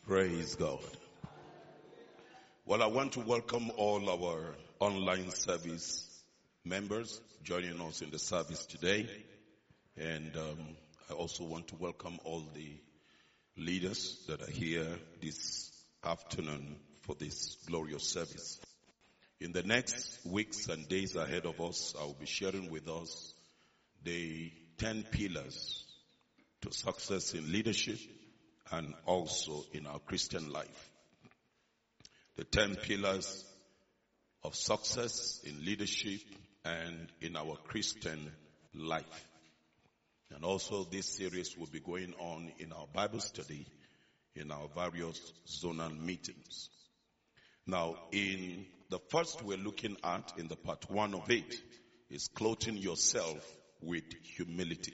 Praise God. Well, I want to welcome all our online service members joining us in the service today. And I also want to welcome all the leaders that are here this afternoon for this glorious service. In the next weeks and days ahead of us, I will be sharing with us the 10 pillars to success in leadership and also in our Christian life. The 10 pillars of success in leadership and in our Christian life. And also this series will be going on in our Bible study in our various zonal meetings. Now, in the first we're looking at in the part 1 of it is clothing yourself with humility.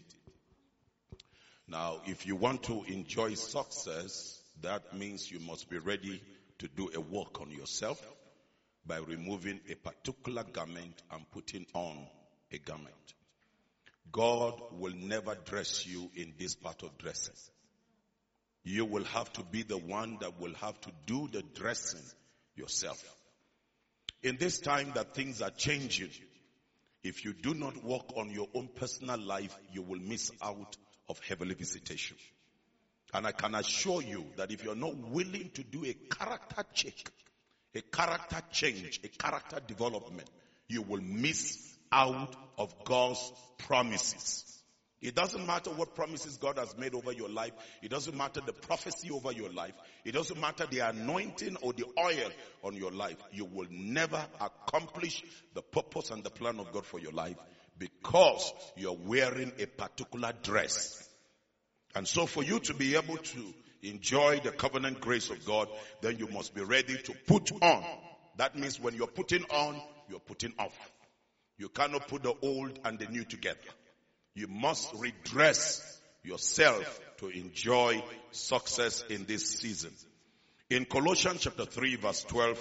Now, if you want to enjoy success, that means you must be ready to do a work on yourself by removing a particular garment and putting on a garment. God will never dress you in this part of dressing. You will have to be the one that will have to do the dressing yourself. In this time that things are changing, if you do not work on your own personal life, you will miss out of heavenly visitation. And I can assure you that if you're not willing to do a character check, a character change, a character development, you will miss out of God's promises. It doesn't matter what promises God has made over your life. It doesn't matter the prophecy over your life. It doesn't matter the anointing or the oil on your life. You will never accomplish the purpose and the plan of God for your life because you're wearing a particular dress. And so for you to be able to enjoy the covenant grace of God, then you must be ready to put on. That means when you're putting on, you're putting off. You cannot put the old and the new together. You must redress yourself to enjoy success in this season. In Colossians chapter 3 verse 12,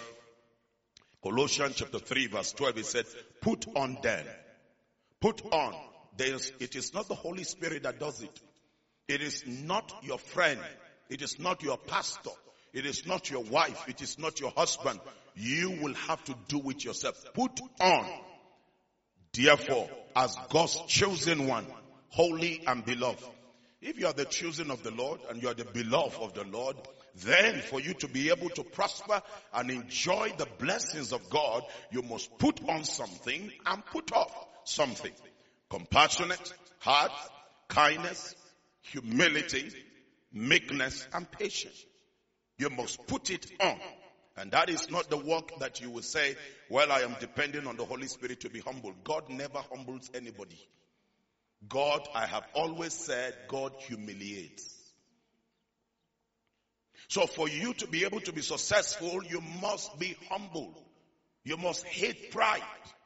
it said, put on then. Put on. It is not the Holy Spirit that does it. It is not your friend. It is not your pastor. It is not your wife. It is not your husband. You will have to do it yourself. Put on. Therefore, as God's chosen one, holy and beloved. If you are the chosen of the Lord and you are the beloved of the Lord, then for you to be able to prosper and enjoy the blessings of God, you must put on something and put off something. Compassionate, heart, kindness, humility, meekness, and patience. You must put it on. And that is not the work that you will say, well, I am depending on the Holy Spirit to be humble. God never humbles anybody. God, I have always said, God humiliates. So for you to be able to be successful, you must be humble. You must hate pride.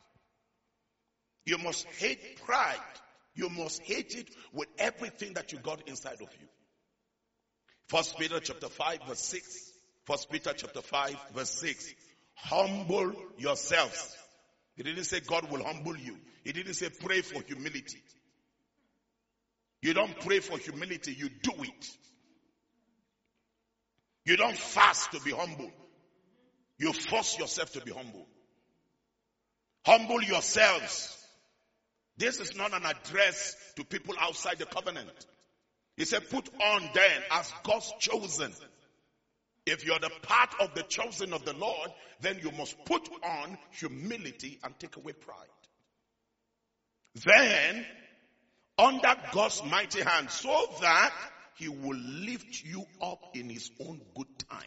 You must hate pride. You must hate it with everything that you got inside of you. 1 Peter chapter 5 verse 6. 1 Peter chapter 5 verse 6. Humble yourselves. He didn't say God will humble you. He didn't say pray for humility. You don't pray for humility, you do it. You don't fast to be humble. You force yourself to be humble. Humble yourselves. This is not an address to people outside the covenant. He said, put on then as God's chosen. If you're the part of the chosen of the Lord, then you must put on humility and take away pride. Then, under God's mighty hand, so that he will lift you up in his own good time.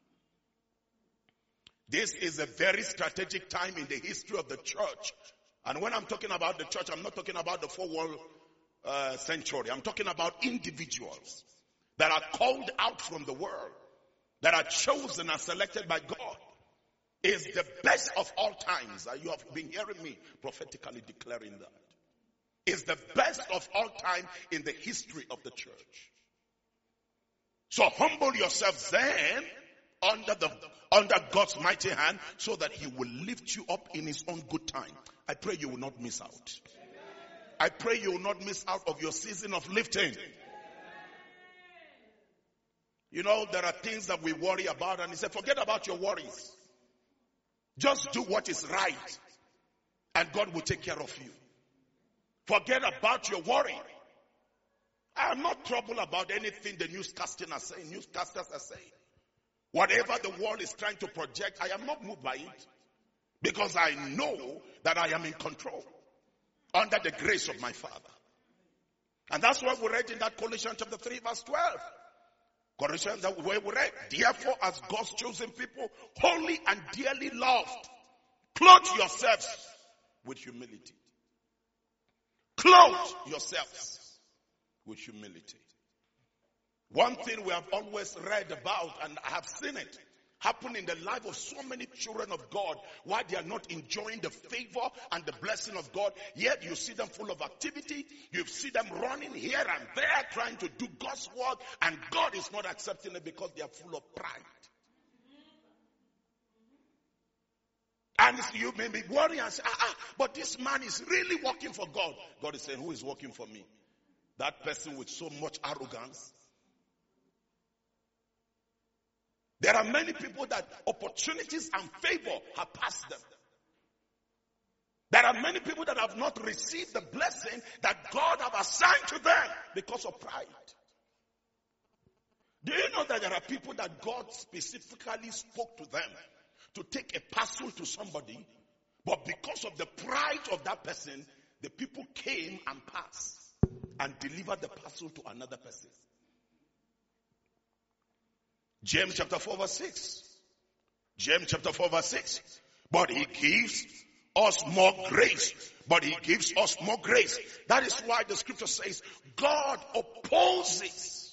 This is a very strategic time in the history of the church. And when I'm talking about the church, I'm not talking about the 4th century. I'm talking about individuals that are called out from the world, that are chosen and selected by God. Is the best of all times. You have been hearing me prophetically declaring that. Is the best of all time in the history of the church. So humble yourselves then under God's mighty hand so that he will lift you up in his own good time. I pray you will not miss out. I pray you will not miss out of your season of lifting. You know, there are things that we worry about, and he said, forget about your worries. Just do what is right, and God will take care of you. Forget about your worry. I am not troubled about anything the newscasters are saying. Whatever the world is trying to project, I am not moved by it. Because I know that I am in control. Under the grace of my Father. And that's what we read in that Colossians chapter 3 verse 12. Colossians where we read, therefore as God's chosen people, holy and dearly loved, clothe yourselves with humility. Clothe yourselves with humility. One thing we have always read about, and I have seen it happen in the life of so many children of God, why they are not enjoying the favor and the blessing of God, yet you see them full of activity, you see them running here and there trying to do God's work, and God is not accepting it because they are full of pride. And you may be worrying and say, but this man is really working for God. God is saying, who is working for me? That person with so much arrogance. There are many people that opportunities and favor have passed them. There are many people that have not received the blessing that God have assigned to them because of pride. Do you know that there are people that God specifically spoke to them to take a parcel to somebody, but because of the pride of that person, the people came and passed and delivered the parcel to another person? James chapter 4 verse 6. James chapter 4 verse 6. But he gives us more grace. But he gives us more grace. That is why the scripture says, God opposes.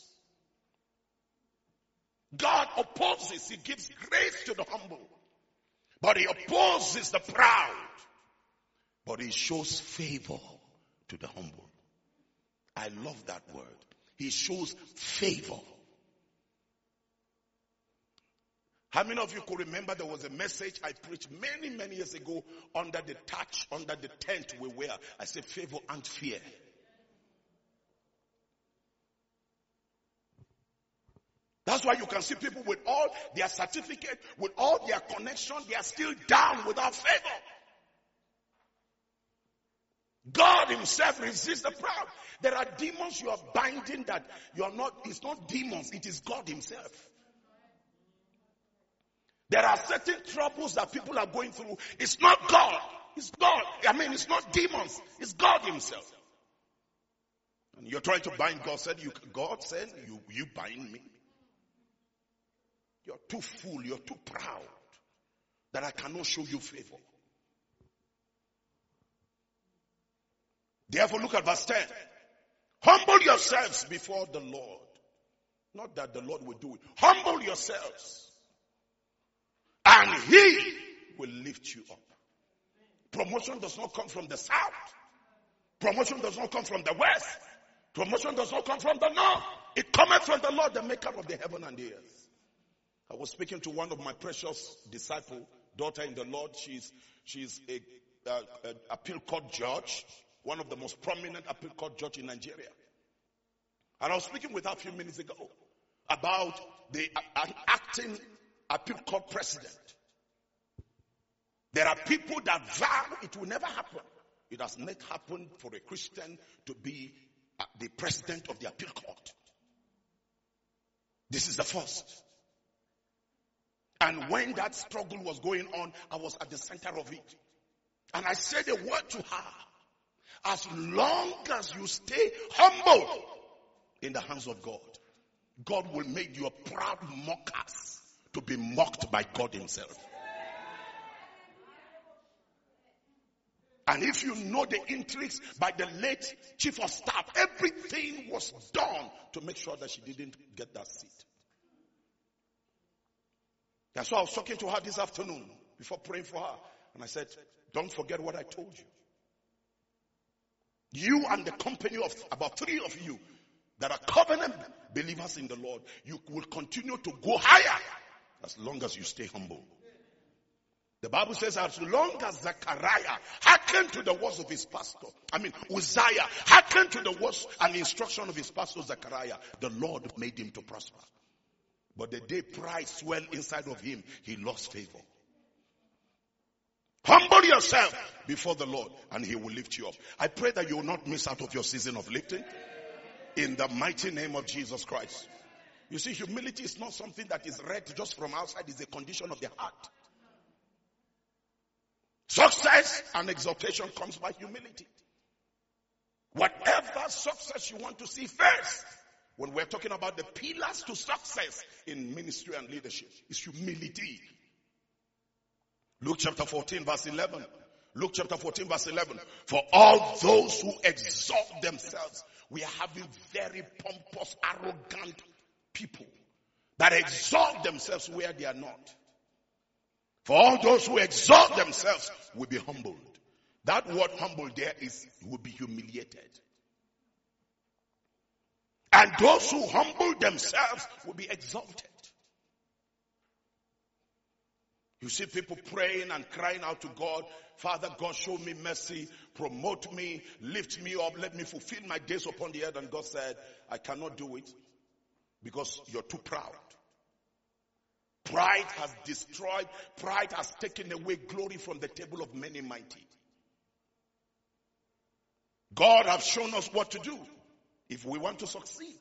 God opposes. He gives grace to the humble. But he opposes the proud. But he shows favor to the humble. I love that word. He shows favor. How many of you could remember there was a message I preached many years ago under the touch, under the tent we wear? I said favor and fear. That's why you can see people with all their certificate, with all their connection, they are still down without favor. God himself resists the proud. There are demons you are binding that you are not, it's not demons, it is God himself. There are certain troubles that people are going through. It's not God. It's God. It's not demons. It's God himself. And you're trying to bind God. God said, you bind me. You're too full. You're too proud that I cannot show you favor. Therefore, look at verse 10. Humble yourselves before the Lord. Not that the Lord will do it. Humble yourselves. And he will lift you up. Promotion does not come from the south. Promotion does not come from the west. Promotion does not come from the north. It cometh from the Lord, the maker of the heaven and the earth. I was speaking to one of my precious disciple, daughter in the Lord. She's a appeal court judge, one of the most prominent appeal court judge in Nigeria. And I was speaking with her a few minutes ago about the acting appeal court president. There are people that vow it will never happen. It has not happened for a Christian to be the president of the appeal court. This is the first. And when that struggle was going on, I was at the center of it. And I said a word to her. As long as you stay humble in the hands of God, God will make you a proud mockers to be mocked by God himself. And if you know the intrigues by the late chief of staff, everything was done to make sure that she didn't get that seat. That's why I was talking to her this afternoon before praying for her. And I said, don't forget what I told you. You and the company of about 3 of you that are covenant believers in the Lord, you will continue to go higher as long as you stay humble. The Bible says as long as Zechariah hearkened to the words of his pastor, Uzziah hearkened to the words and instruction of his pastor Zechariah, the Lord made him to prosper. But the day pride swelled inside of him, he lost favor. Humble yourself before the Lord and he will lift you up. I pray that you will not miss out of your season of lifting. In the mighty name of Jesus Christ. You see, humility is not something that is read just from outside. It's a condition of the heart. Success and exaltation comes by humility. Whatever success you want to see first, when we're talking about the pillars to success in ministry and leadership, is humility. Luke chapter 14 verse 11. Luke chapter 14 verse 11. For all those who exalt themselves, we are having very pompous, arrogant people that exalt themselves where they are not. For all those who exalt themselves will be humbled. That word humble there will be humiliated. And those who humble themselves will be exalted. You see people praying and crying out to God, Father God, show me mercy, promote me, lift me up, let me fulfill my days upon the earth. And God said, I cannot do it because you're too proud. Pride has destroyed, pride has taken away glory from the table of many mighty. God has shown us what to do if we want to succeed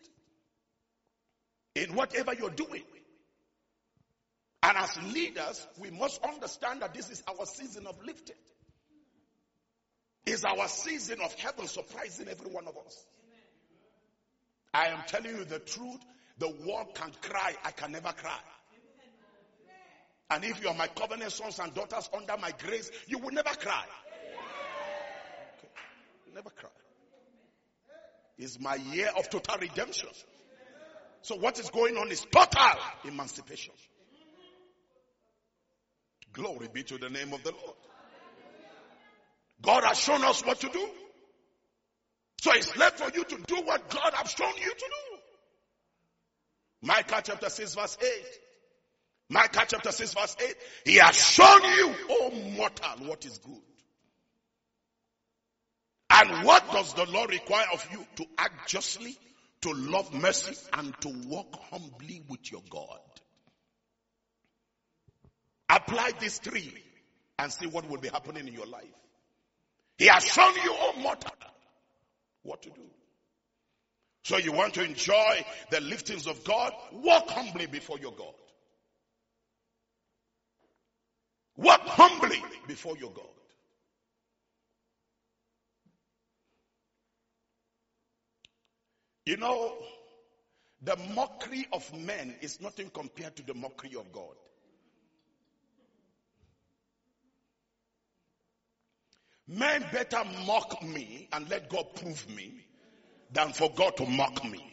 in whatever you're doing. And as leaders, we must understand that this is our season of lifting. It's our season of heaven surprising every one of us. I am telling you the truth. The world can cry. I can never cry. And if you are my covenant sons and daughters under my grace, you will never cry. Okay. Never cry. It's my year of total redemption. So what is going on is total emancipation. Glory be to the name of the Lord. God has shown us what to do. So it's left for you to do what God has shown you to do. Micah chapter 6 verse 8. Micah chapter 6 verse 8. He has shown you, O mortal, what is good. And what does the Lord require of you? To act justly, to love mercy, and to walk humbly with your God. Apply these three and see what will be happening in your life. He has shown you, O mortal, what to do. So you want to enjoy the liftings of God? Walk humbly before your God. Walk humbly before your God. You know, the mockery of men is nothing compared to the mockery of God. Men better mock me and let God prove me than for God to mock me.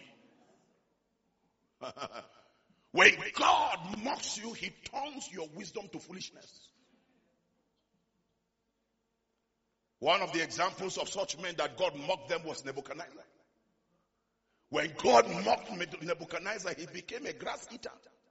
When God mocks you, he turns your wisdom to foolishness. One of the examples of such men that God mocked them was Nebuchadnezzar. When God mocked Nebuchadnezzar, he became a grass eater.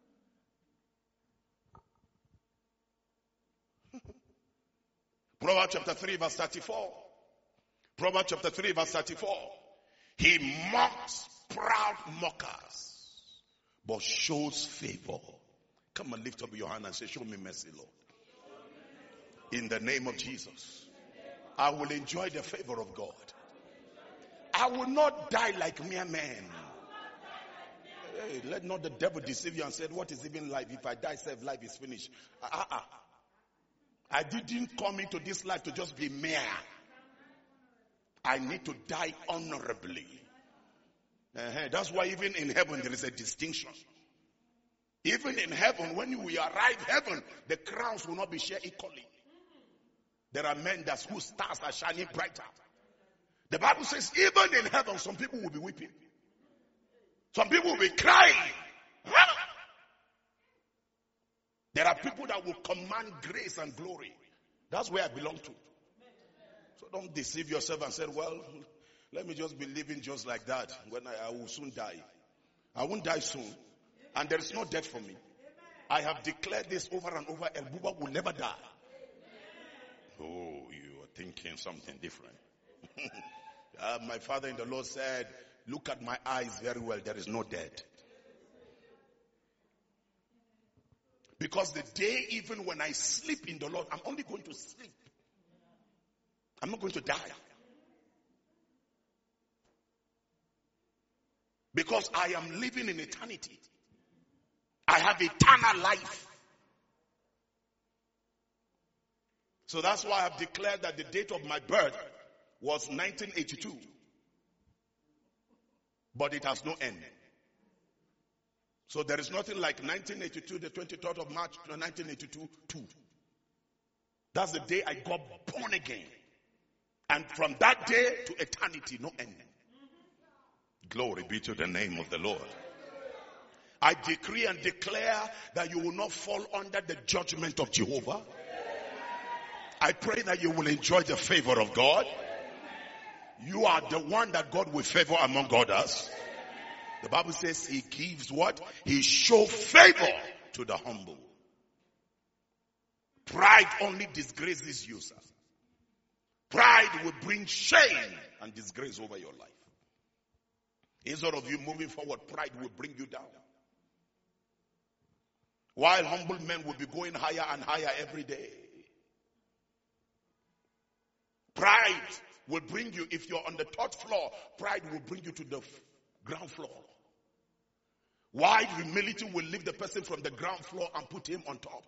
Proverbs chapter 3 verse 34. Proverbs chapter 3 verse 34. He mocks proud mockers, but shows favor. Come and lift up your hand and say, show me mercy, Lord. In the name of Jesus. I will enjoy the favor of God. I will not die like mere men. Hey, let not the devil deceive you and say, what is even life? If I die, self life is finished. I didn't come into this life to just be mere. I need to die honorably. That's why even in heaven there is a distinction. Even in heaven, when we arrive heaven, the crowns will not be shared equally. There are men whose stars are shining brighter. The Bible says even in heaven, some people will be weeping. Some people will be crying. There are people that will command grace and glory. That's where I belong to. So don't deceive yourself and say, well, let me just be living just like that when I will soon die. I won't die soon. And there is no death for me. I have declared this over and over. El Buba will never die. Oh, you are thinking something different. My father in the Lord said, look at my eyes very well. There is no death. Because the day, even when I sleep in the Lord, I'm only going to sleep. I'm not going to die. Because I am living in eternity. I have eternal life. So that's why I have declared that the date of my birth was 1982. But it has no end. So there is nothing like 1982, the 23rd of March, 1982, 2. That's the day I got born again. And from that day to eternity, no end. Glory be to the name of the Lord. I decree and declare that you will not fall under the judgment of Jehovah. I pray that you will enjoy the favor of God. You are the one that God will favor among others. The Bible says he gives what? He shows favor to the humble. Pride only disgraces you, sir. Pride will bring shame and disgrace over your life. Instead of you moving forward, pride will bring you down. While humble men will be going higher and higher every day. Pride will bring you, if you're on the third floor, pride will bring you to the ground floor. While humility will lift the person from the ground floor and put him on top.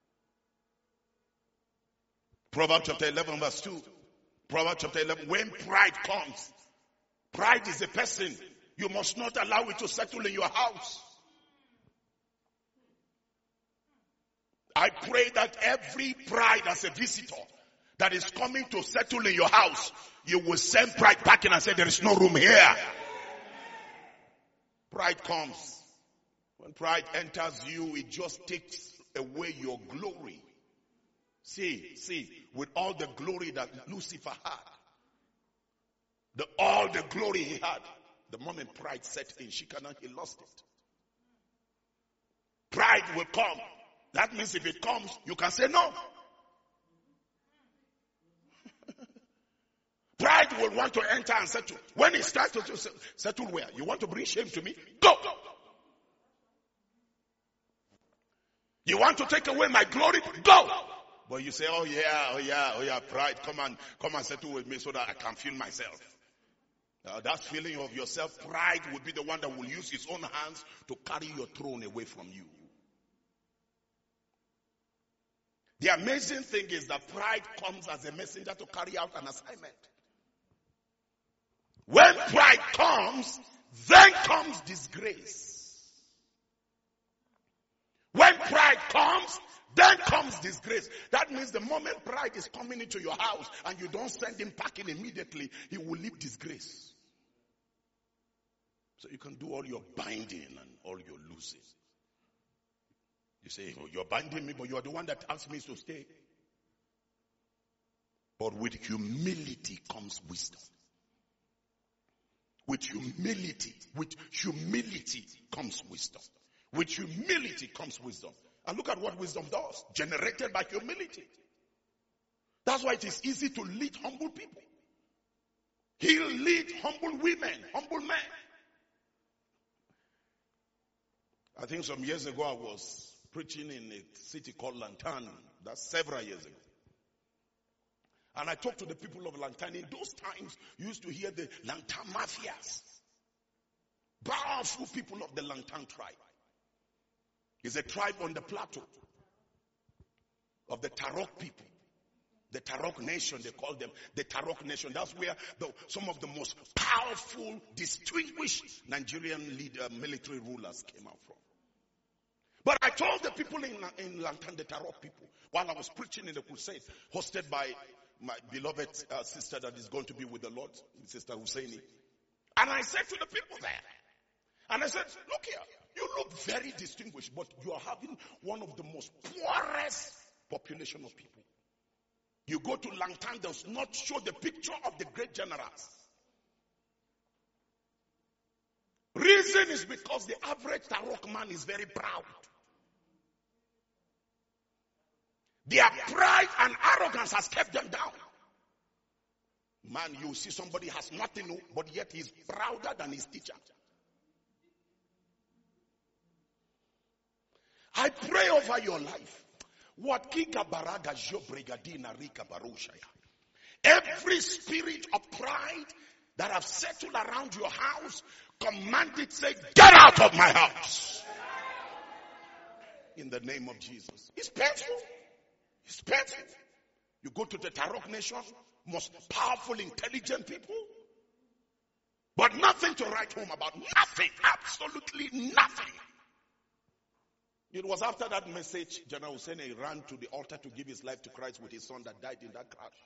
Proverbs chapter 11 verse 2. Proverbs chapter 11, when pride comes, pride is a person. You must not allow it to settle in your house. I pray that every pride as a visitor that is coming to settle in your house, you will send pride back in and say, there is no room here. Pride comes. When pride enters you, it just takes away your glory. See, with all the glory that Lucifer had, all the glory he had, the moment pride set in, he lost it. Pride will come. That means if it comes, you can say no. Pride will want to enter and settle. When it starts to settle where? You want to bring shame to me? Go! You want to take away my glory? Go! But you say, oh yeah, pride, come and settle with me so that I can feel myself. That feeling of yourself, pride will be the one that will use his own hands to carry your throne away from you. The amazing thing is that pride comes as a messenger to carry out an assignment. When pride comes, then comes disgrace. When pride comes, then comes disgrace. That means the moment pride is coming into your house and you don't send him packing immediately, he will leave disgrace. So you can do all your binding and all your losing. You say, oh, you're binding me, but you're the one that asked me to stay. But with humility comes wisdom. With humility comes wisdom. With humility comes wisdom. And look at what wisdom does. Generated by humility. That's why it is easy to lead humble people. He'll lead humble women, humble men. I think some years ago I was preaching in a city called Lantan. That's several years ago. And I talked to the people of Lantan. In those times, you used to hear the Lantan mafias. Powerful people of the Lantan tribe. It's a tribe on the plateau of the Tarok people. The Tarok nation, they call them the Tarok nation. That's where some of the most powerful, distinguished Nigerian military rulers came out from. But I told the people in Lantan, the Tarok people, while I was preaching in the crusade, hosted by my beloved sister that is going to be with the Lord, Sister Husseini. And I said to the people there, and I said, look here, you look very distinguished, but you are having one of the most poorest population of people. You go to Lantan, does not show the picture of the great generals. Reason is because the average Tarok man is very proud. Their pride and arrogance has kept them down. Man, you see somebody has nothing, but yet he's prouder than his teacher. I pray over your life. What Kika Baraga Jo Brigadina Rika Barushaya. Every spirit of pride that have settled around your house, command it, say, get out of my house. In the name of Jesus. It's painful. It's painful. You go to the Tarok nation, most powerful, intelligent people, but nothing to write home about. Nothing. Absolutely nothing. It was after that message, General Hussein ran to the altar to give his life to Christ with his son that died in that crash.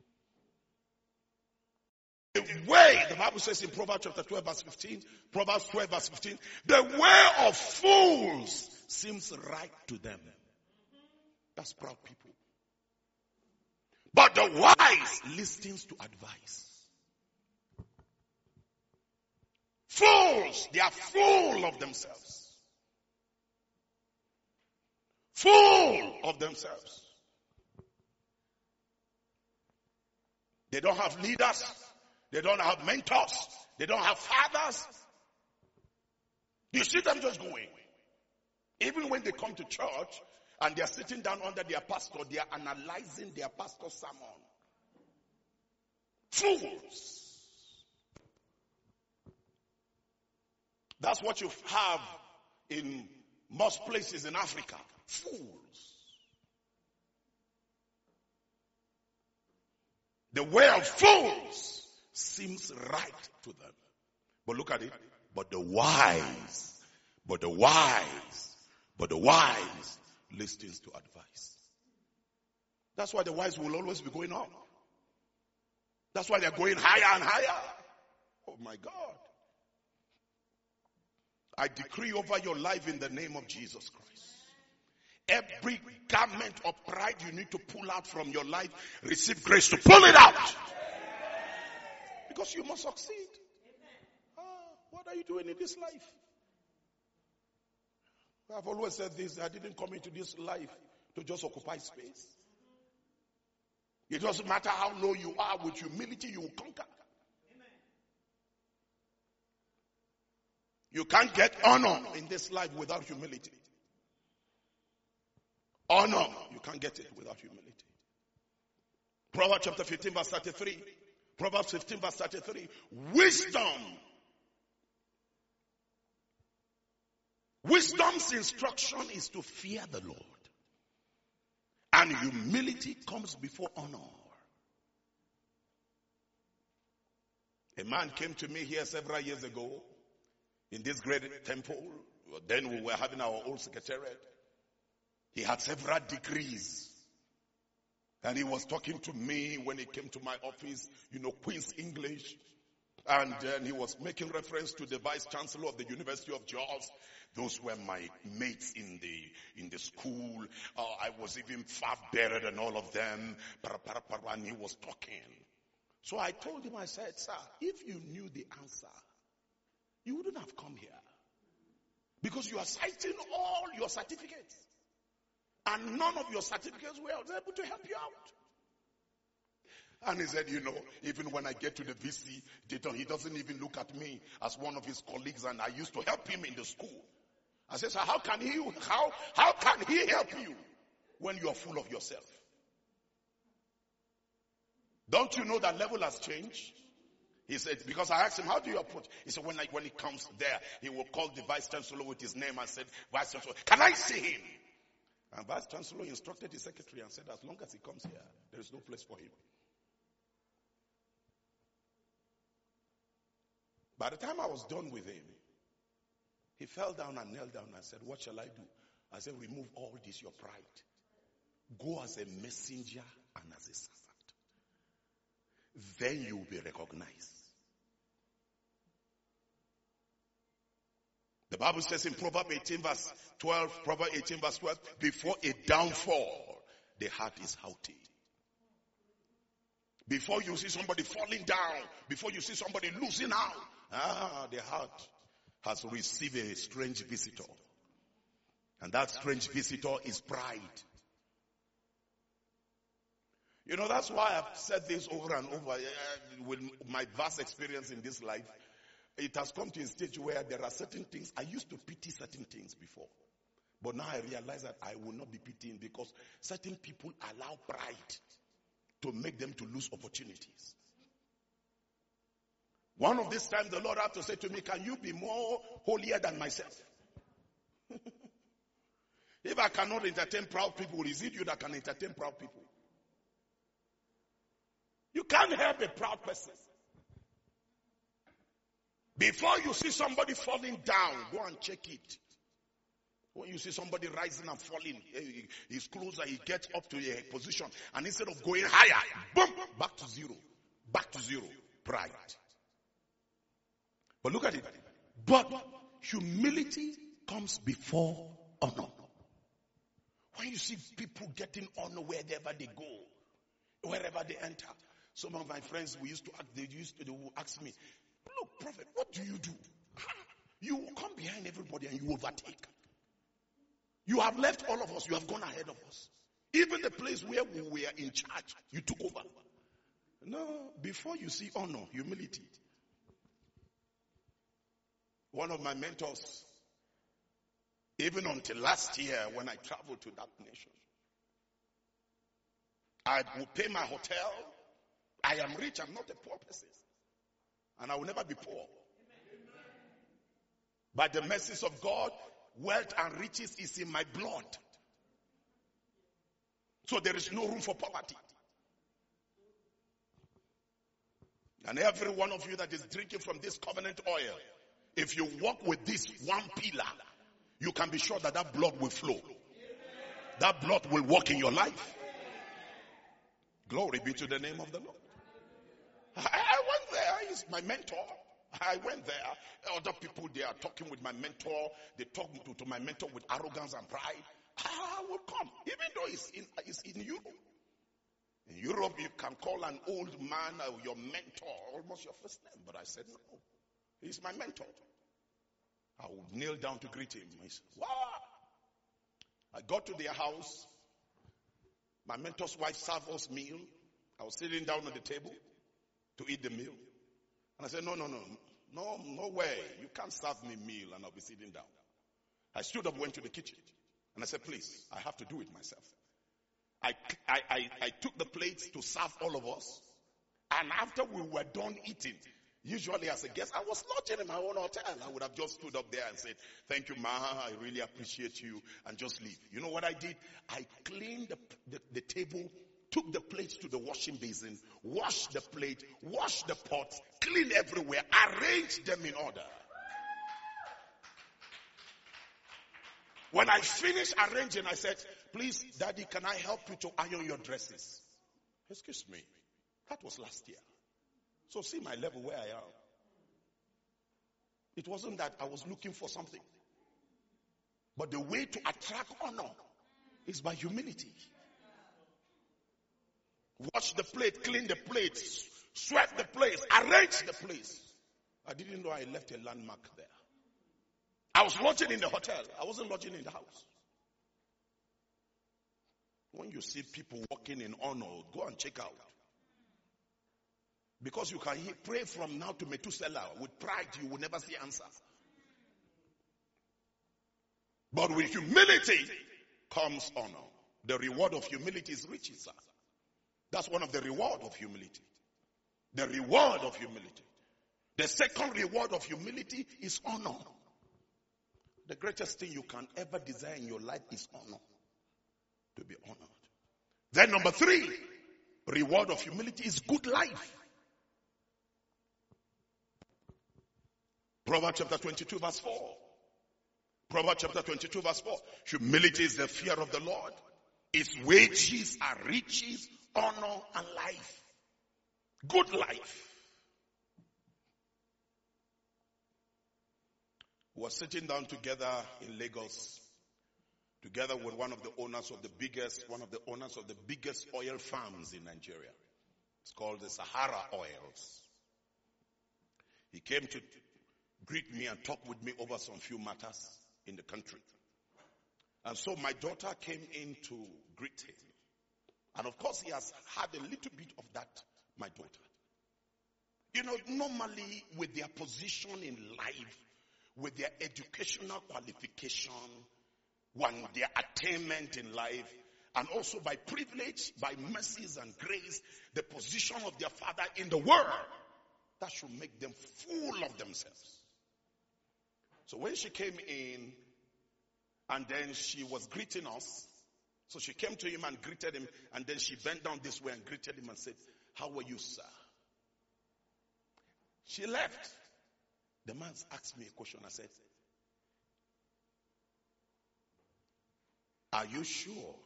The way, the Bible says in Proverbs chapter 12 verse 15, Proverbs 12 verse 15, the way of fools seems right to them. That's proud people. But the wise listens to advice. Fools, they are full of themselves. Full of themselves. They don't have leaders. They don't have mentors. They don't have fathers. You see them just going. Even when they come to church and they are sitting down under their pastor, they are analyzing their pastor's sermon. Fools. That's what you have in most places in Africa. Fools. The way of fools seems right to them. But look at it. But the wise listens to advice. That's why the wise will always be going up. That's why they're going higher and higher. Oh my God. I decree over your life in the name of Jesus Christ. Every garment of pride you need to pull out from your life, receive grace to pull it out. Because you must succeed. What are you doing in this life? I've always said this, I didn't come into this life to just occupy space. It doesn't matter how low you are, with humility you will conquer. You can't get honor in this life without humility. Honor, you can't get it without humility. Proverbs chapter 15 verse 33. Proverbs 15 verse 33. Wisdom's instruction is to fear the Lord. And humility comes before honor. A man came to me here several years ago in this great temple. Then we were having our old secretariat. He had several degrees. And he was talking to me when he came to my office, Queen's English. And then he was making reference to the Vice Chancellor of the University of Jos. Those were my mates in the school. I was even far better than all of them. And he was talking. So I told him, I said, sir, if you knew the answer, you wouldn't have come here. Because you are citing all your certificates. And none of your certificates were able to help you out. And he said, even when I get to the VC, he doesn't even look at me as one of his colleagues, and I used to help him in the school. I said, so how can he help you when you are full of yourself? Don't you know that level has changed? He said, because I asked him, how do you approach? He said, when he comes there, he will call the Vice Chancellor with his name and said, Vice Chancellor, can I see him? And Vice Chancellor instructed his secretary and said, as long as he comes here, there is no place for him. By the time I was done with him, he fell down and knelt down and said, what shall I do? I said, remove all this, your pride. Go as a messenger and as a servant. Then you will be recognized. The Bible says in Proverbs 18 verse 12, before a downfall, the heart is haughty. Before you see somebody falling down, before you see somebody losing out, the heart has received a strange visitor. And that strange visitor is pride. That's why I've said this over and over. With my vast experience in this life, it has come to a stage where there are certain things. I used to pity certain things before. But now I realize that I will not be pitying, because certain people allow pride to make them to lose opportunities. One of these times the Lord had to say to me, can you be more holier than myself? If I cannot entertain proud people, is it you that can entertain proud people? You can't help a proud person. Before you see somebody falling down, go and check it. When you see somebody rising and falling, he's closer, he gets up to a position, and instead of going higher, boom, back to zero. Back to zero. Pride. But look at it. But humility comes before honor. When you see people getting honor wherever they go, wherever they enter. Some of my friends, they will ask me, look, prophet, what do? You will come behind everybody and you overtake. You have left all of us. You have gone ahead of us. Even the place where we were in charge, you took over. No, before you see honor, humility. One of my mentors, even until last year when I traveled to that nation, I would pay my hotel. I am rich, I'm not a poor person. And I will never be poor. By the mercies of God, wealth and riches is in my blood. So there is no room for poverty. And every one of you that is drinking from this covenant oil, if you walk with this one pillar, you can be sure that blood will flow. That blood will work in your life. Glory be to the name of the Lord. I went there. He's my mentor. I went there. Other people, they are talking with my mentor. They talk to my mentor with arrogance and pride. I will come. Even though it's in Europe. In Europe, you can call an old man your mentor, almost your first name. But I said, no. He's my mentor. I would kneel down to greet him. He said, wow. I got to their house. My mentor's wife served us meal. I was sitting down on the table to eat the meal. And I said, no way. You can't serve me meal and I'll be sitting down. I stood up, went to the kitchen. And I said, please, I have to do it myself. I took the plates to serve all of us. And after we were done eating, usually as a guest, I was lodging in my own hotel. I would have just stood up there and said, thank you, Ma, I really appreciate you, and just leave. You know what I did? I cleaned the table, took the plates to the washing basin, washed the plate, washed the pots, cleaned everywhere, arranged them in order. When I finished arranging, I said, please, Daddy, can I help you to iron your dresses? Excuse me. That was last year. So see my level where I am. It wasn't that I was looking for something. But the way to attract honor is by humility. Wash the plate, clean the plate, sweep the place, arrange the place. I didn't know I left a landmark there. I was lodging in the hotel. I wasn't lodging in the house. When you see people walking in honor, go and check out. Because you can pray from now to Methuselah. With pride, you will never see answer. But with humility comes honor. The reward of humility is riches, sir. That's one of the reward of humility. The reward of humility. The second reward of humility is honor. The greatest thing you can ever desire in your life is honor. To be honored. Then number 3, reward of humility is good life. Proverbs chapter 22 verse 4. Proverbs chapter 22 verse 4. Humility is the fear of the Lord. Its wages are riches, honor, and life. Good life. We were sitting down together in Lagos, together with one of the owners of the biggest oil farms in Nigeria. It's called the Sahara Oils. He came to greet me and talk with me over some few matters in the country. And so my daughter came in to greet him. And of course he has had a little bit of that, my daughter. You know, normally with their position in life, with their educational qualification, one, their attainment in life, and also by privilege, by mercies and grace, the position of their father in the world, that should make them full of themselves. So when she came in, and then she was greeting us, so she came to him and greeted him, and then she bent down this way and greeted him and said, "How are you, sir?" She left. The man asked me a question. I said, "Are you sure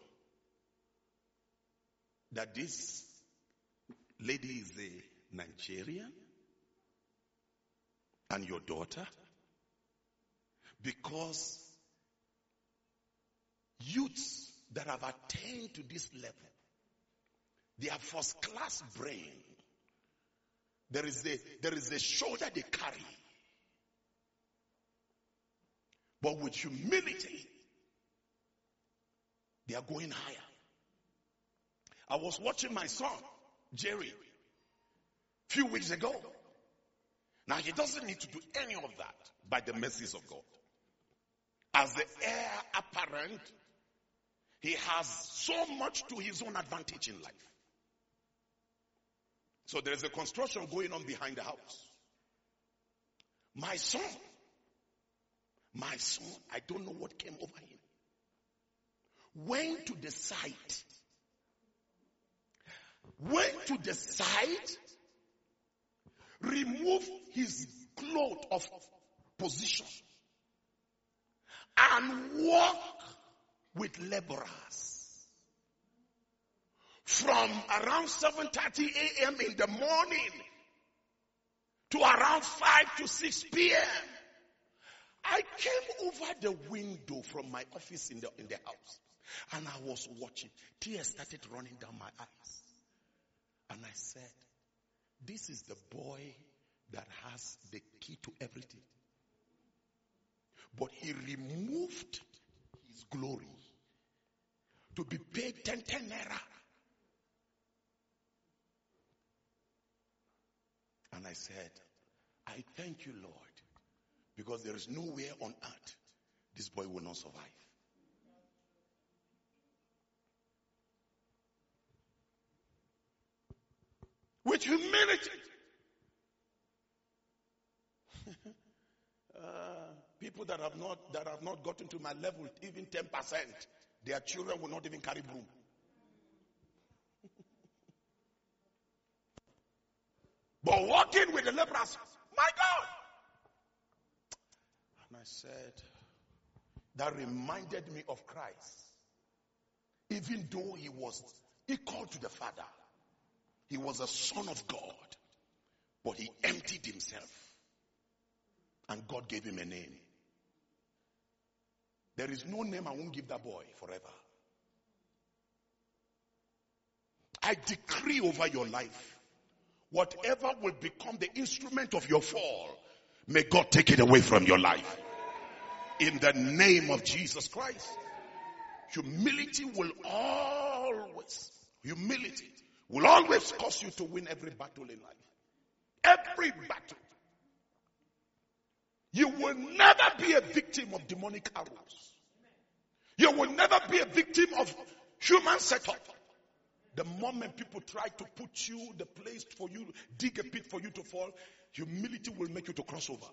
that this lady is a Nigerian and your daughter? Because youths that have attained to this level, they have first class brain. There is a shoulder they carry. But with humility, they are going higher." I was watching my son, Jerry, a few weeks ago. Now, he doesn't need to do any of that by the mercies of God. As the heir apparent, he has so much to his own advantage in life. So there is a construction going on behind the house. My son, I don't know what came over him, went to the site, removed his cloth of position, and walked with laborers from around 7:30 a.m. in the morning to around 5 to 6 p.m. I came over the window from my office in the house, and I was watching. Tears started running down my eyes. And I said, "This is the boy that has the key to everything." But he removed his glory to be paid 10 naira. And I said, "I thank you, Lord, because there is nowhere on earth this boy will not survive." With humility. People that have not gotten to my level, even 10%, their children will not even carry broom. But walking with the lepers, my God. And I said, that reminded me of Christ. Even though he was equal to the Father, he was a son of God, but he emptied himself, and God gave him a name. There is no name I won't give that boy forever. I decree over your life, whatever will become the instrument of your fall, may God take it away from your life. In the name of Jesus Christ. Humility will always cause you to win every battle in life. Every battle. You will never be a victim of demonic arrows. You will never be a victim of human setup. The moment people try to put you the place for you, dig a pit for you to fall, humility will make you to cross over.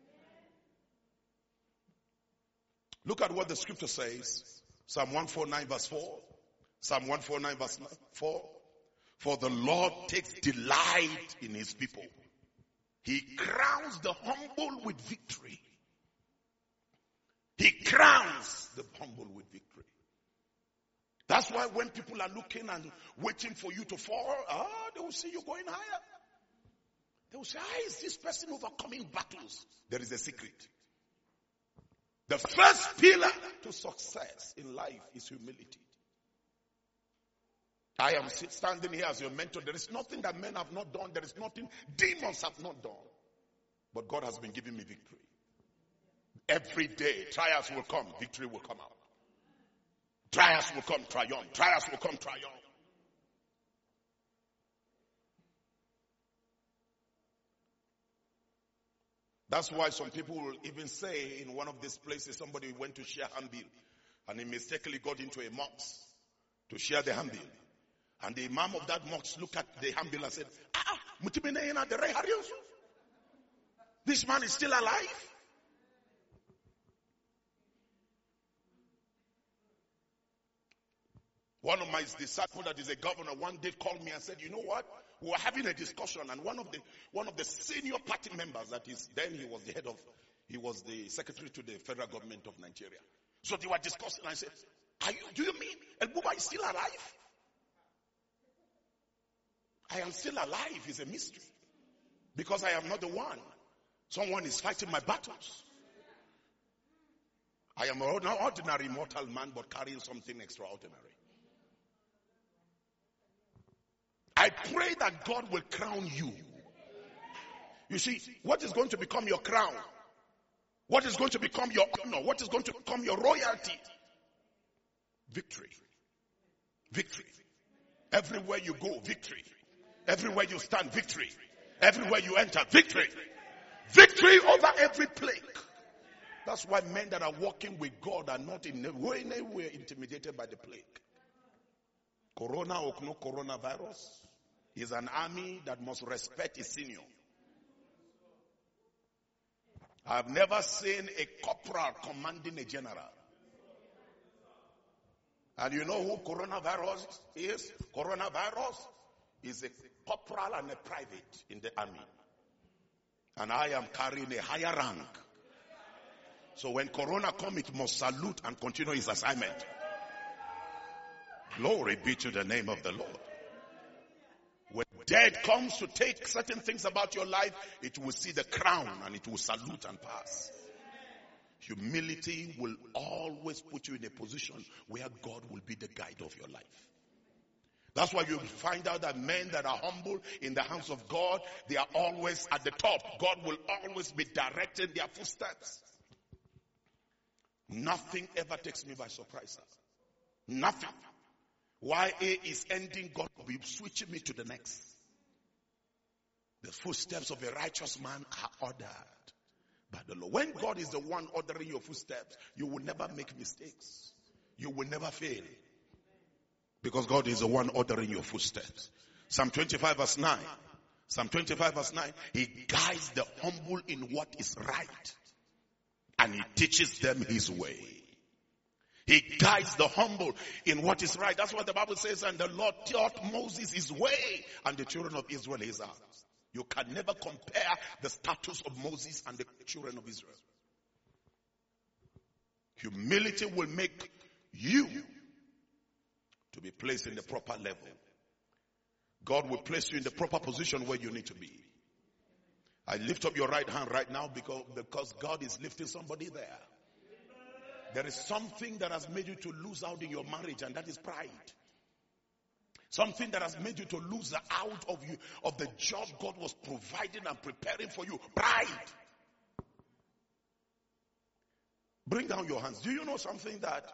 Look at what the scripture says. Psalm 149 verse 4. Psalm 149 verse 4. For the Lord takes delight in his people. He crowns the humble with victory. He crowns the humble with victory. That's why when people are looking and waiting for you to fall, they will see you going higher. They will say, how is this person overcoming battles? There is a secret. The first pillar to success in life is humility. I am standing here as your mentor. There is nothing that men have not done. There is nothing demons have not done. But God has been giving me victory. Every day, trials will come, victory will come out. Trials will come, triumph. Trials will come, triumph. That's why some people will even say in one of these places, somebody went to share handbill. And he mistakenly got into a mosque to share the hambil. And the imam of that mosque looked at the hambil and said, this man is still alive? One of my disciples that is a governor one day called me and said, you know what? We were having a discussion, and one of the senior party members, that is, then he was the secretary to the federal government of Nigeria. So they were discussing, and I said, do you mean El Buba is still alive? I am still alive is a mystery. Because I am not the one. Someone is fighting my battles. I am an ordinary mortal man, but carrying something extraordinary. I pray that God will crown you. You see, what is going to become your crown? What is going to become your honor? What is going to become your royalty? Victory. Victory. Everywhere you go, victory. Everywhere you stand, victory. Everywhere you enter, victory. Victory over every plague. That's why men that are walking with God are not in any way intimidated by the plague. Corona or no coronavirus is an army that must respect its senior. I've never seen a corporal commanding a general. And you know who coronavirus is? Coronavirus is a corporal and a private in the army. And I am carrying a higher rank. So when corona comes, it must salute and continue its assignment. Glory be to the name of the Lord. When death comes to take certain things about your life, it will see the crown and it will salute and pass. Humility will always put you in a position where God will be the guide of your life. That's why you find out that men that are humble in the hands of God, they are always at the top. God will always be directing their footsteps. Nothing ever takes me by surprise. Nothing. While A is ending, God will be switching me to the next. The footsteps of a righteous man are ordered by the Lord. When God is the one ordering your footsteps, you will never make mistakes. You will never fail. Because God is the one ordering your footsteps. Psalm 25 verse 9. Psalm 25 verse 9. He guides the humble in what is right. And he teaches them his way. He guides the humble in what is right. That's what the Bible says. And the Lord taught Moses his way, and the children of Israel his arms. You can never compare the status of Moses and the children of Israel. Humility will make you to be placed in the proper level. God will place you in the proper position where you need to be. I lift up your right hand right now because God is lifting somebody there. There is something that has made you to lose out in your marriage, and that is pride. Something that has made you to lose out of the job God was providing and preparing for you. Pride. Bring down your hands. Do you know something that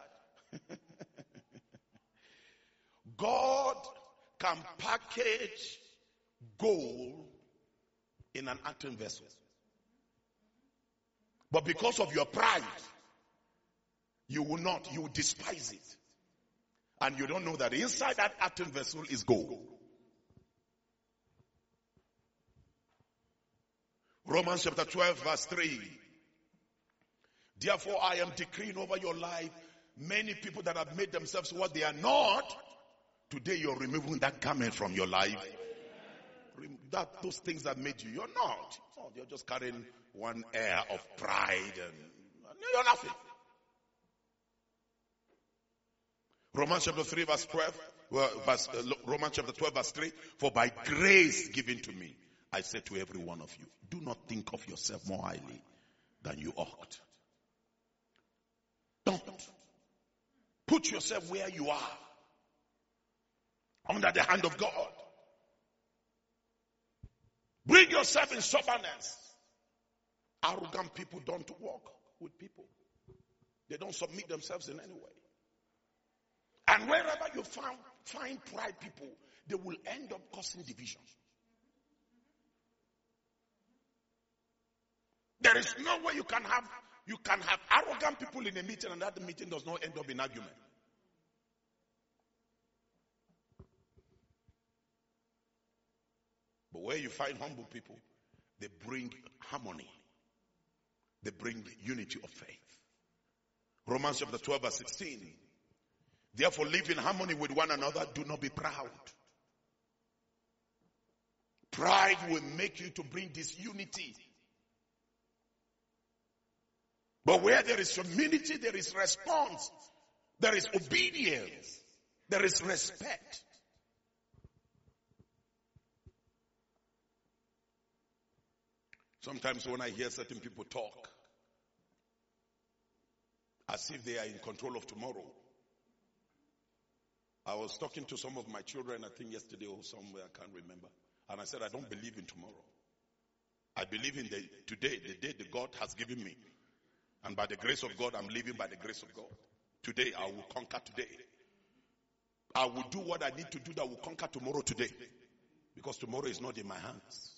God can package gold in an earthen vessel? But because of your pride, you will despise it. And you don't know that inside that earthen vessel is gold. Romans chapter 12 verse 3. Therefore I am decreeing over your life, many people that have made themselves what they are not, today you're removing that garment from your life. Those things that made you, you're not. Oh, you're just carrying one air of pride and you're nothing. Romans chapter 3 verse 12, Romans chapter 12 verse 3, for by grace given to me, I say to every one of you, do not think of yourself more highly than you ought. Don't. Put yourself where you are, under the hand of God. Bring yourself in stubbornness. Arrogant people don't walk with people. They don't submit themselves in any way. And wherever you find pride people, they will end up causing division. There is no way you can have arrogant people in a meeting and that meeting does not end up in argument. But where you find humble people, they bring harmony. They bring unity of faith. Romans chapter 12 verse 16. Therefore live in harmony with one another. Do not be proud. Pride will make you to bring disunity. But where there is humility, there is response. There is obedience. There is respect. Sometimes when I hear certain people talk as if they are in control of tomorrow. I was talking to some of my children, I think yesterday or somewhere, I can't remember. And I said, I don't believe in tomorrow. I believe in today, the day that God has given me. And by the grace of God, I'm living by the grace of God. Today, I will conquer today. I will do what I need to do that will conquer tomorrow today. Because tomorrow is not in my hands.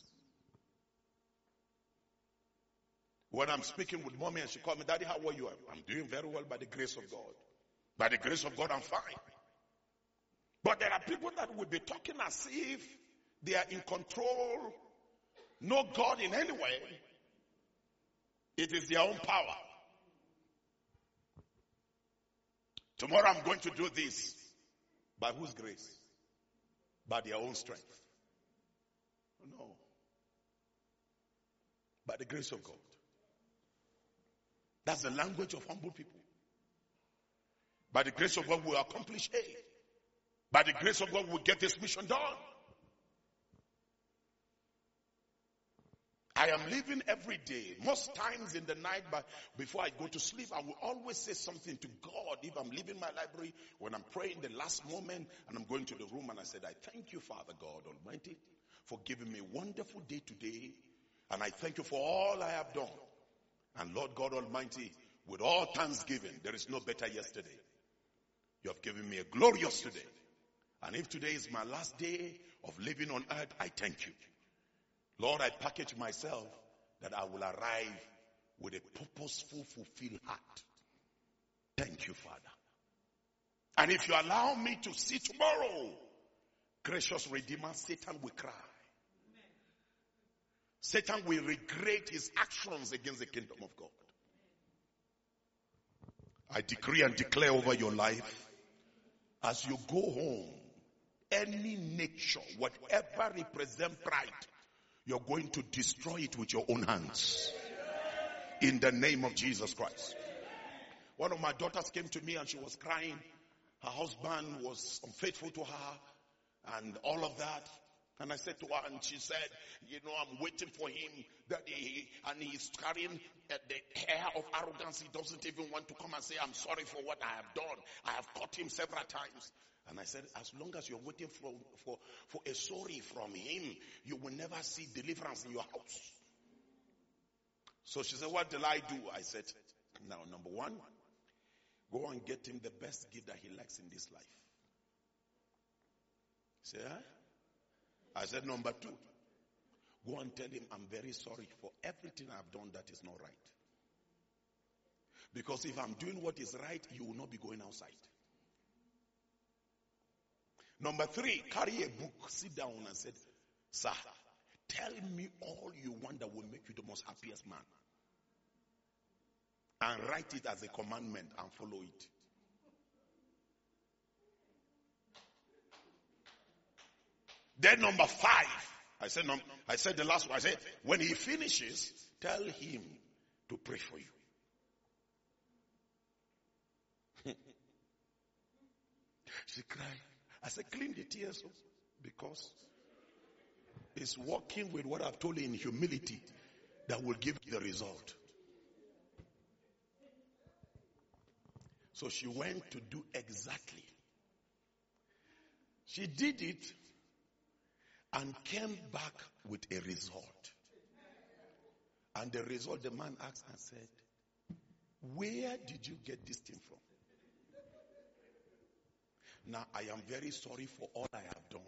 When I'm speaking with mommy and she called me, Daddy, how are you? I'm doing very well by the grace of God. By the grace of God, I'm fine. But there are people that will be talking as if they are in control, no God in any way. It is their own power. Tomorrow I'm going to do this. By whose grace? By their own strength. No. By the grace of God. That's the language of humble people. By the grace of God, we'll accomplish A. By the grace of God, we'll get this mission done. I am living every day. Most times in the night, but before I go to sleep, I will always say something to God. If I'm leaving my library, when I'm praying the last moment, and I'm going to the room, and I said, I thank you, Father God Almighty, for giving me a wonderful day today. And I thank you for all I have done. And Lord God Almighty, with all thanksgiving, there is no better yesterday. You have given me a glorious today. And if today is my last day of living on earth, I thank you. Lord, I package myself that I will arrive with a purposeful, fulfilled heart. Thank you, Father. And if you allow me to see tomorrow, gracious Redeemer, Satan will cry. Satan will regret his actions against the kingdom of God. I decree and declare over your life, as you go home, any nature, whatever represents pride, you're going to destroy it with your own hands. In the name of Jesus Christ. One of my daughters came to me and she was crying. Her husband was unfaithful to her and all of that. And I said to her, and she said, I'm waiting for him, that and he's carrying the air of arrogance. He doesn't even want to come and say, I'm sorry for what I have done. I have caught him several times. And I said, as long as you're waiting for a sorry from him, you will never see deliverance in your house. So she said, what will I do? I said, now, number one, go and get him the best gift that he likes in this life. He said, huh? I said, number two, go and tell him I'm very sorry for everything I've done that is not right. Because if I'm doing what is right, you will not be going outside. Number three, carry a book, sit down and said, sir, tell me all you want that will make you the most happiest man. And write it as a commandment and follow it. Then number five, I said the last one, I said, when he finishes, tell him to pray for you. She cried. I said, clean the tears because it's working with what I've told you in humility that will give you the result. So she went to do exactly. She did it and came back with a result. And the result, the man asked and said, where did you get this thing from? Now, I am very sorry for all I have done.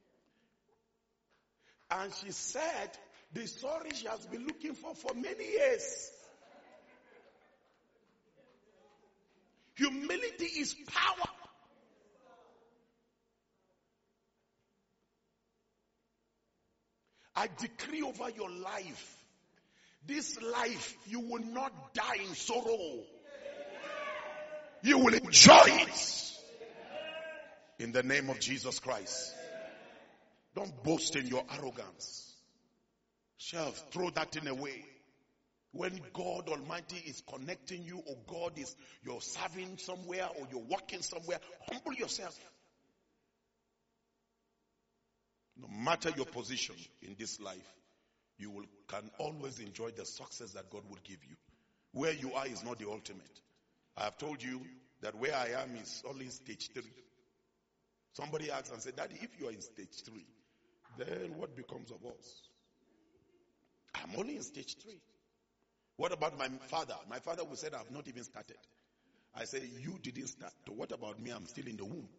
And she said, the sorry she has been looking for many years. Humility is power. I decree over your life, this life, you will not die in sorrow. You will enjoy it. In the name of Jesus Christ. Don't boast in your arrogance. Throw that thing away. When God Almighty is connecting you, or God is, you're serving somewhere, or you're working somewhere, humble yourself. No matter your position in this life, you can always enjoy the success that God will give you. Where you are is not the ultimate. I have told you that where I am is only stage 3. Somebody asked and said, Daddy, if you are in stage 3, then what becomes of us? I'm only in stage 3. What about my father? My father will say, I've not even started. I say, you didn't start. So what about me? I'm still in the womb.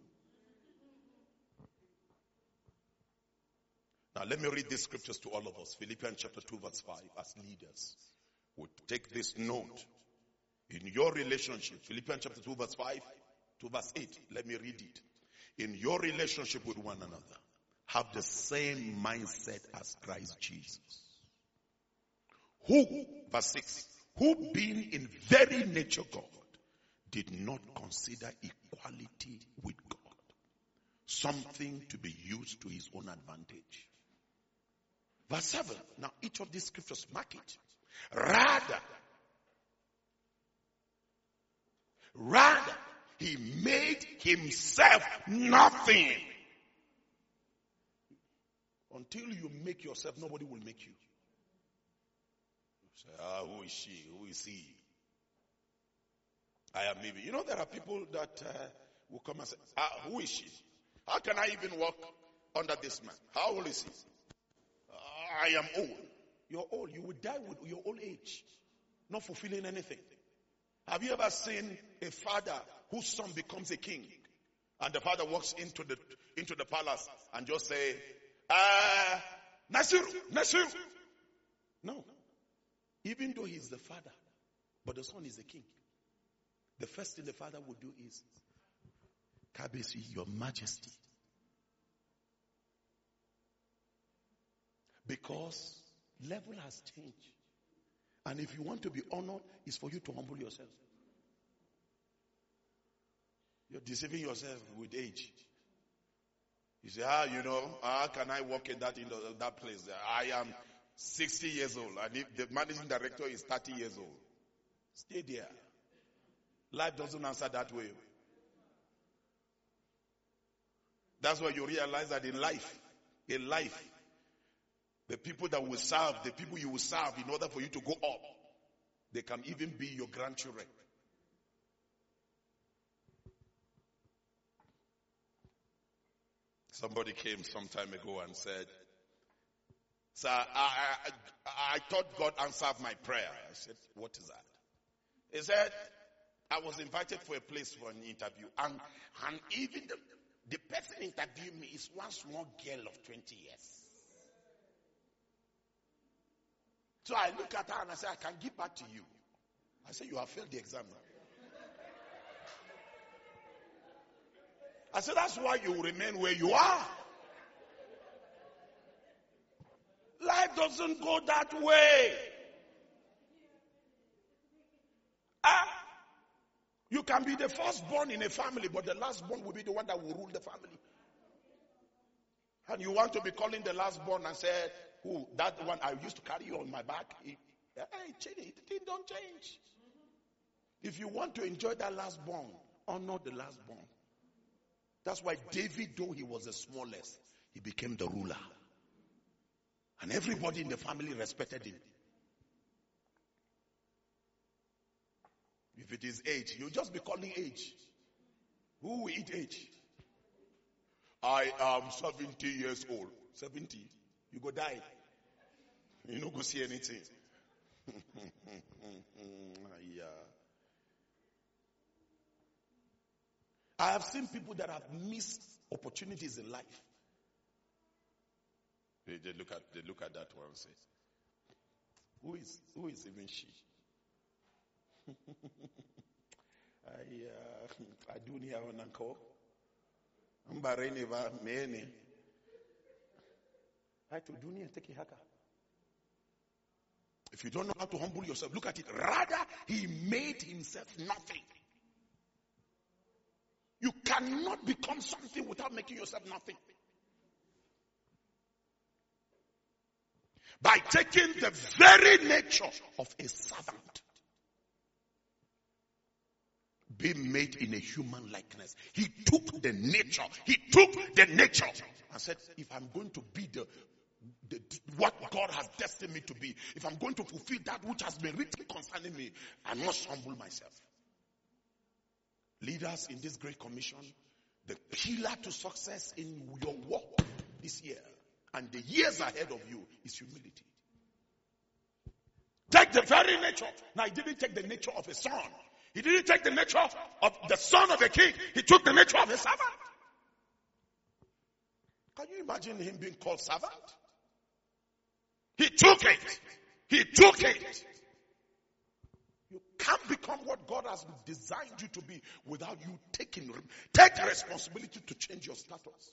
Now let me read these scriptures to all of us. Philippians chapter 2 verse 5. As leaders, we take this note. In your relationship, Philippians chapter 2 verse 5 to verse 8. Let me read it. In your relationship with one another, have the same mindset as Christ Jesus. Who, verse 6, who being in very nature God, did not consider equality with God something to be used to his own advantage. Verse 7, now each of these scriptures mark it. Rather, he made himself nothing. Until you make yourself, nobody will make you. Say, who is she? Who is he? I am maybe. You know, there are people that will come and say, who is she? How can I even walk under this man? How old is he? I am old. You're old. You will die with your old age, not fulfilling anything. Have you ever seen a father whose son becomes a king, and the father walks into the palace and just say, Nasiru. No. Even though he's the father, but the son is the king. The first thing the father would do is, Kabesi, your majesty. Because level has changed. And if you want to be honored, it's for you to humble yourself. You're deceiving yourself with age. You say, how can I walk in that place? I am 60 years old, and if the managing director is 30 years old, stay there. Life doesn't answer that way. That's why you realize that in life, the people that will serve, the people you will serve in order for you to go up, they can even be your grandchildren. Somebody came some time ago and said, Sir, I thought God answered my prayer. I said, what is that? He said, I was invited for a place for an interview, and even the person interviewing me is one small girl of 20 years. So I look at her and I say, I can give back to you. I say, you have failed the exam now. I said, that's why you remain where you are. Life doesn't go that way. You can be the firstborn in a family, but the lastborn will be the one that will rule the family. And you want to be calling the lastborn and say, who, that one I used to carry you on my back. It don't change. If you want to enjoy that lastborn, honor the lastborn. That's why David, though he was the smallest, he became the ruler. And everybody in the family respected him. If it is age, you just be calling age. Who will eat age? I am 70 years old. 70? You go die. You don't go see anything. Yeah. I have seen people that have missed opportunities in life. They look at that one and say, who is even she? adunia wananko. Mbarene ba mene. Haitu dunia teki haka. If you don't know how to humble yourself, look at it. Rather, he made himself nothing. You cannot become something without making yourself nothing. By taking the very nature of a servant, being made in a human likeness. He took the nature and said, if I'm going to be what God has destined me to be, if I'm going to fulfill that which has been written concerning me, I must humble myself. Leaders in this great commission, the pillar to success in your work this year and the years ahead of you is humility. Take the very nature. Now, he didn't take the nature of a son. He didn't take the nature of the son of a king. He took the nature of a servant. Can you imagine him being called servant? He took it. He took it. You can't become what God has designed you to be without you take responsibility to change your status.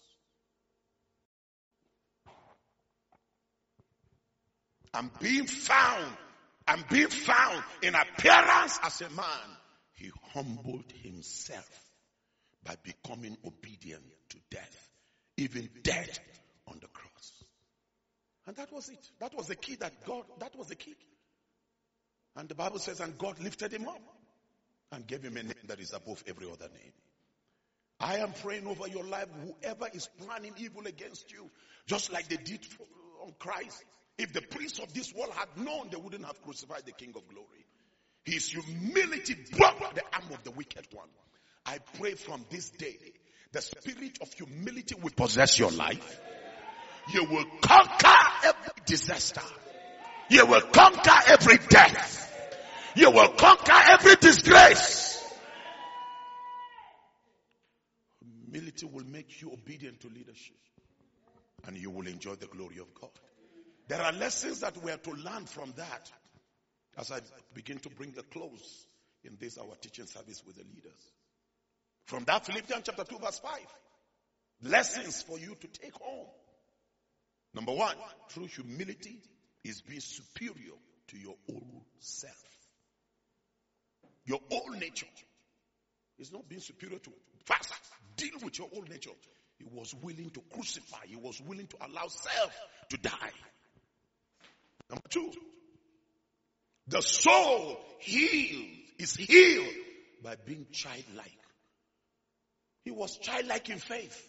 And being found in appearance as a man, he humbled himself by becoming obedient to death, even death on the cross. And that was it. That was the key that was the key. And the Bible says, and God lifted him up and gave him a name that is above every other name. I am praying over your life, whoever is planning evil against you, just like they did on Christ. If the prince of this world had known, they wouldn't have crucified the King of Glory. His humility broke the arm of the wicked one. I pray from this day, the spirit of humility will possess your life. You will conquer every disaster. You will conquer every death. You will conquer every disgrace. Humility will make you obedient to leadership. And you will enjoy the glory of God. There are lessons that we are to learn from that as I begin to bring the close in this our teaching service with the leaders. From that, Philippians chapter 2 verse 5. Lessons for you to take home. Number one, true humility is being superior to your own self. Your own nature is not being superior to. First, deal with your own nature. He was willing to crucify. He was willing to allow self to die. Number two, the soul is healed by being childlike. He was childlike in faith.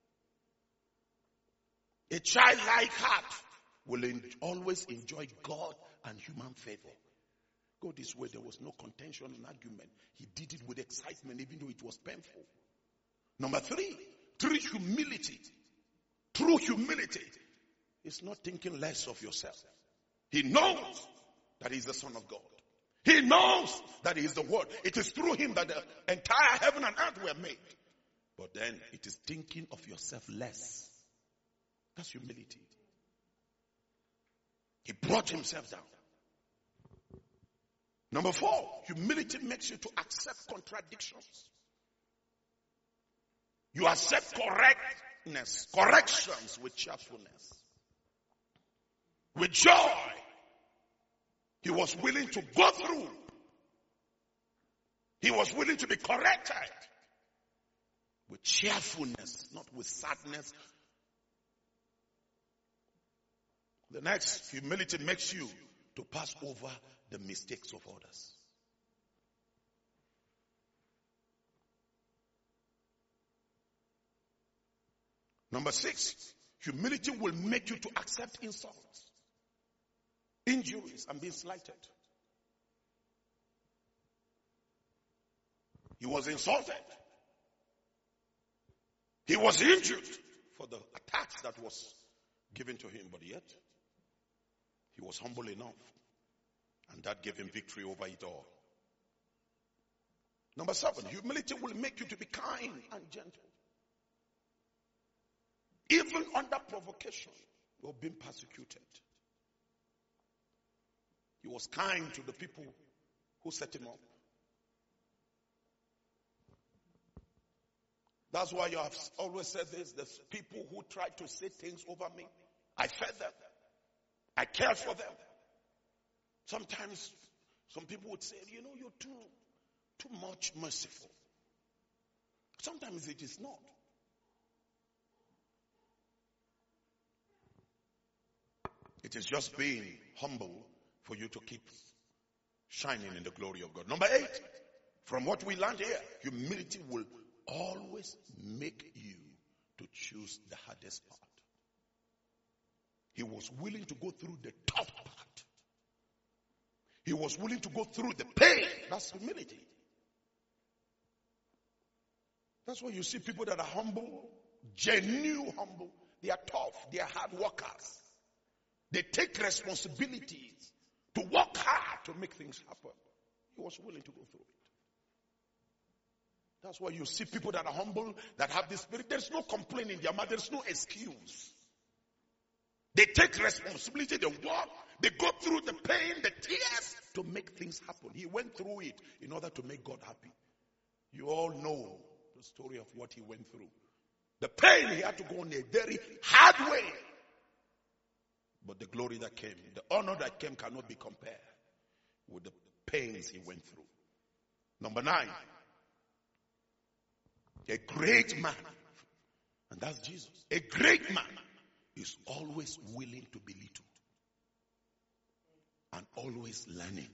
A childlike heart will always enjoy God and human favor. Go this way, there was no contention and argument. He did it with excitement even though it was painful. Number three, true humility. True humility is not thinking less of yourself. He knows that he is the Son of God. He knows that he is the Word. It is through him that the entire heaven and earth were made. But then it is thinking of yourself less. That's humility. He brought himself down. Number four, humility makes you to accept contradictions. You accept corrections with cheerfulness, with joy. He was willing to go through. He was willing to be corrected with cheerfulness, not with sadness. The next, humility makes you to pass over the mistakes of others. Number six, humility will make you to accept insults, injuries, and being slighted. He was insulted. He was injured for the attacks that was given to him, but yet he was humble enough, and that gave him victory over it all. Number seven, humility will make you to be kind and gentle. Even under provocation, you're being persecuted. He was kind to the people who set him up. That's why you have always said this. There's people who try to say things over me. I fed them. I cared for them. Sometimes some people would say, you know, you're too much merciful. Sometimes it is not. It is just being humble for you to keep shining in the glory of God. Number 8, from what we learned here, humility will always make you to choose the hardest part. He was willing to go through the tough part. He was willing to go through the pain. That's humility. That's why you see people that are humble, genuine humble. They are tough. They are hard workers. They take responsibilities to work hard to make things happen. He was willing to go through it. That's why you see people that are humble, that have this spirit. There's no complaint in their mouth. There's no excuse. They take responsibility. They work. They go through the pain, the tears to make things happen. He went through it in order to make God happy. You all know the story of what he went through. The pain he had to go on a very hard way. But the glory that came, the honor that came cannot be compared with the pains he went through. Number 9. A great man, and that's Jesus. A great man is always willing to be little and always learning.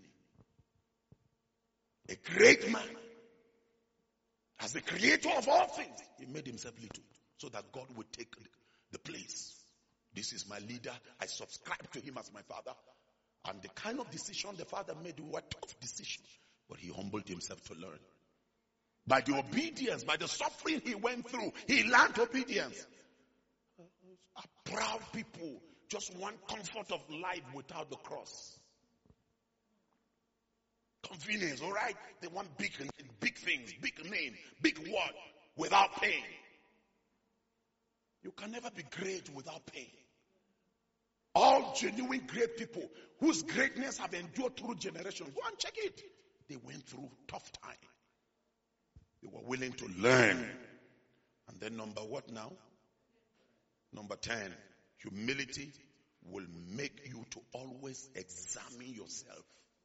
A great man, as the creator of all things, he made himself little so that God would take the place. This is my leader. I subscribe to him as my father. And the kind of decision the father made were tough decisions, but he humbled himself to learn. By the obedience, by the suffering he went through, he learned obedience. Proud people just want comfort of life without the cross. Convenience, all right? They want big things, big name, big word without pain. You can never be great without pain. All genuine great people whose greatness have endured through generations, go and check it. They went through tough time. They were willing to learn. And then number what now? Number 10, humility will make you to always examine yourself.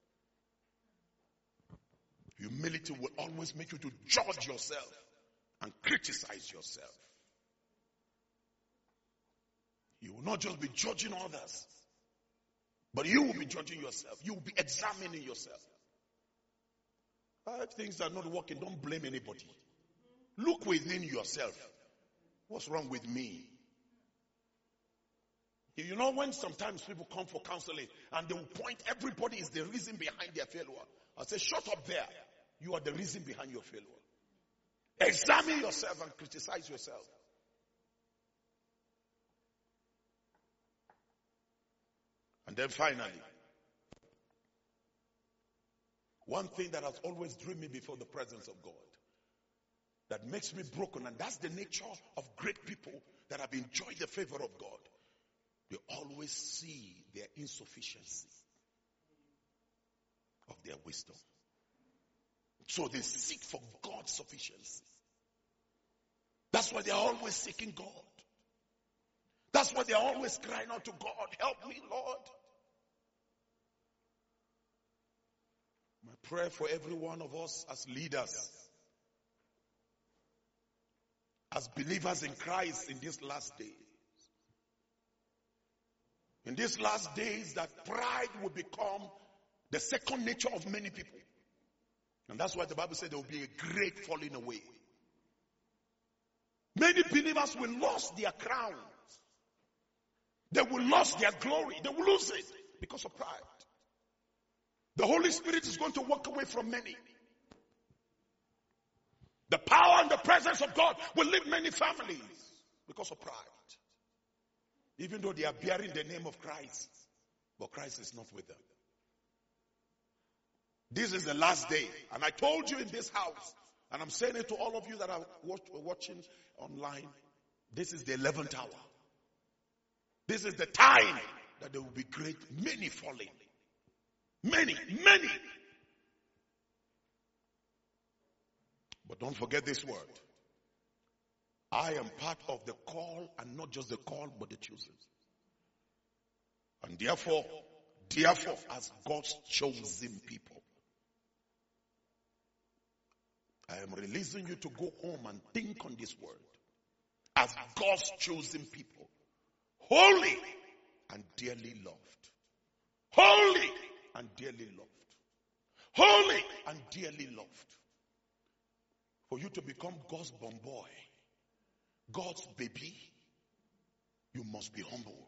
Humility will always make you to judge yourself and criticize yourself. You will not just be judging others, but you will be judging yourself. You will be examining yourself. If things are not working, don't blame anybody. Look within yourself. What's wrong with me? You know when sometimes people come for counseling and they will point everybody is the reason behind their failure. I say, shut up there. You are the reason behind your failure. Examine yourself and criticize yourself. And then finally, one thing that has always driven me before the presence of God, that makes me broken, and that's the nature of great people that have enjoyed the favor of God. They always see their insufficiency of their wisdom. So they seek for God's sufficiency. That's why they're always seeking God. That's why they're always crying out to God, help me, Lord. My prayer for every one of us as leaders, as believers in Christ in these last days. In these last days, that pride will become the second nature of many people. And that's why the Bible said there will be a great falling away. Many believers will lose their crowns. They will lose their glory. They will lose it because of pride. The Holy Spirit is going to walk away from many. The power and the presence of God will leave many families because of pride. Even though they are bearing the name of Christ, but Christ is not with them. This is the last day. And I told you in this house, and I'm saying it to all of you that are watching online, this is the 11th hour. This is the time that there will be many falling. Many. But don't forget this word. I am part of the call, and not just the call, but the choosing. And therefore, as God's chosen people, I am releasing you to go home and think on this word. As God's chosen people, holy and dearly loved. Holy and dearly loved. Holy and dearly loved. For you to become God's born boy, God's baby, you must be humble.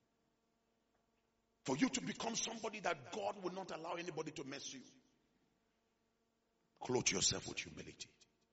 For you to become somebody that God will not allow anybody to mess you, clothe yourself with humility.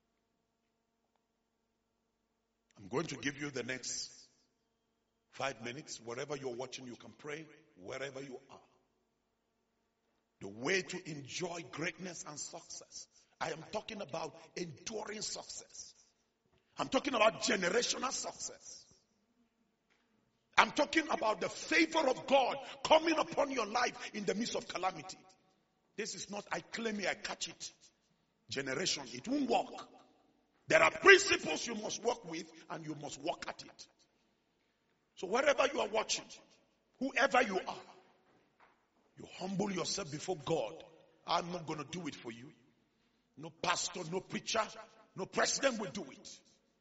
I'm going to give you the next 5 minutes. Wherever you're watching, you can pray. Wherever you are. The way to enjoy greatness and success. I am talking about enduring success. I'm talking about generational success. I'm talking about the favor of God coming upon your life in the midst of calamity. This is not, I claim it, I catch it. Generation, it won't work. There are principles you must work with, and you must work at it. So wherever you are watching, whoever you are, you humble yourself before God. I'm not going to do it for you. No pastor, no preacher, no president will do it.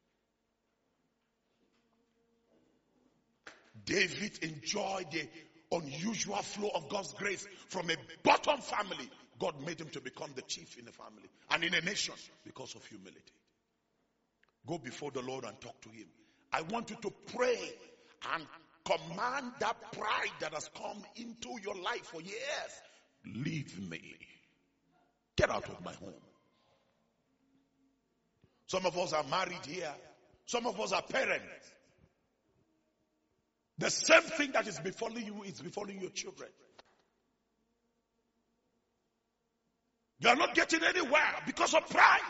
David enjoyed the unusual flow of God's grace from a bottom family. God made him to become the chief in the family and in a nation because of humility. Go before the Lord and talk to him. I want you to pray and command that pride that has come into your life for years. Leave me. Get out of my home. Some of us are married here. Some of us are parents. The same thing that is befalling you is befalling your children. You are not getting anywhere because of pride.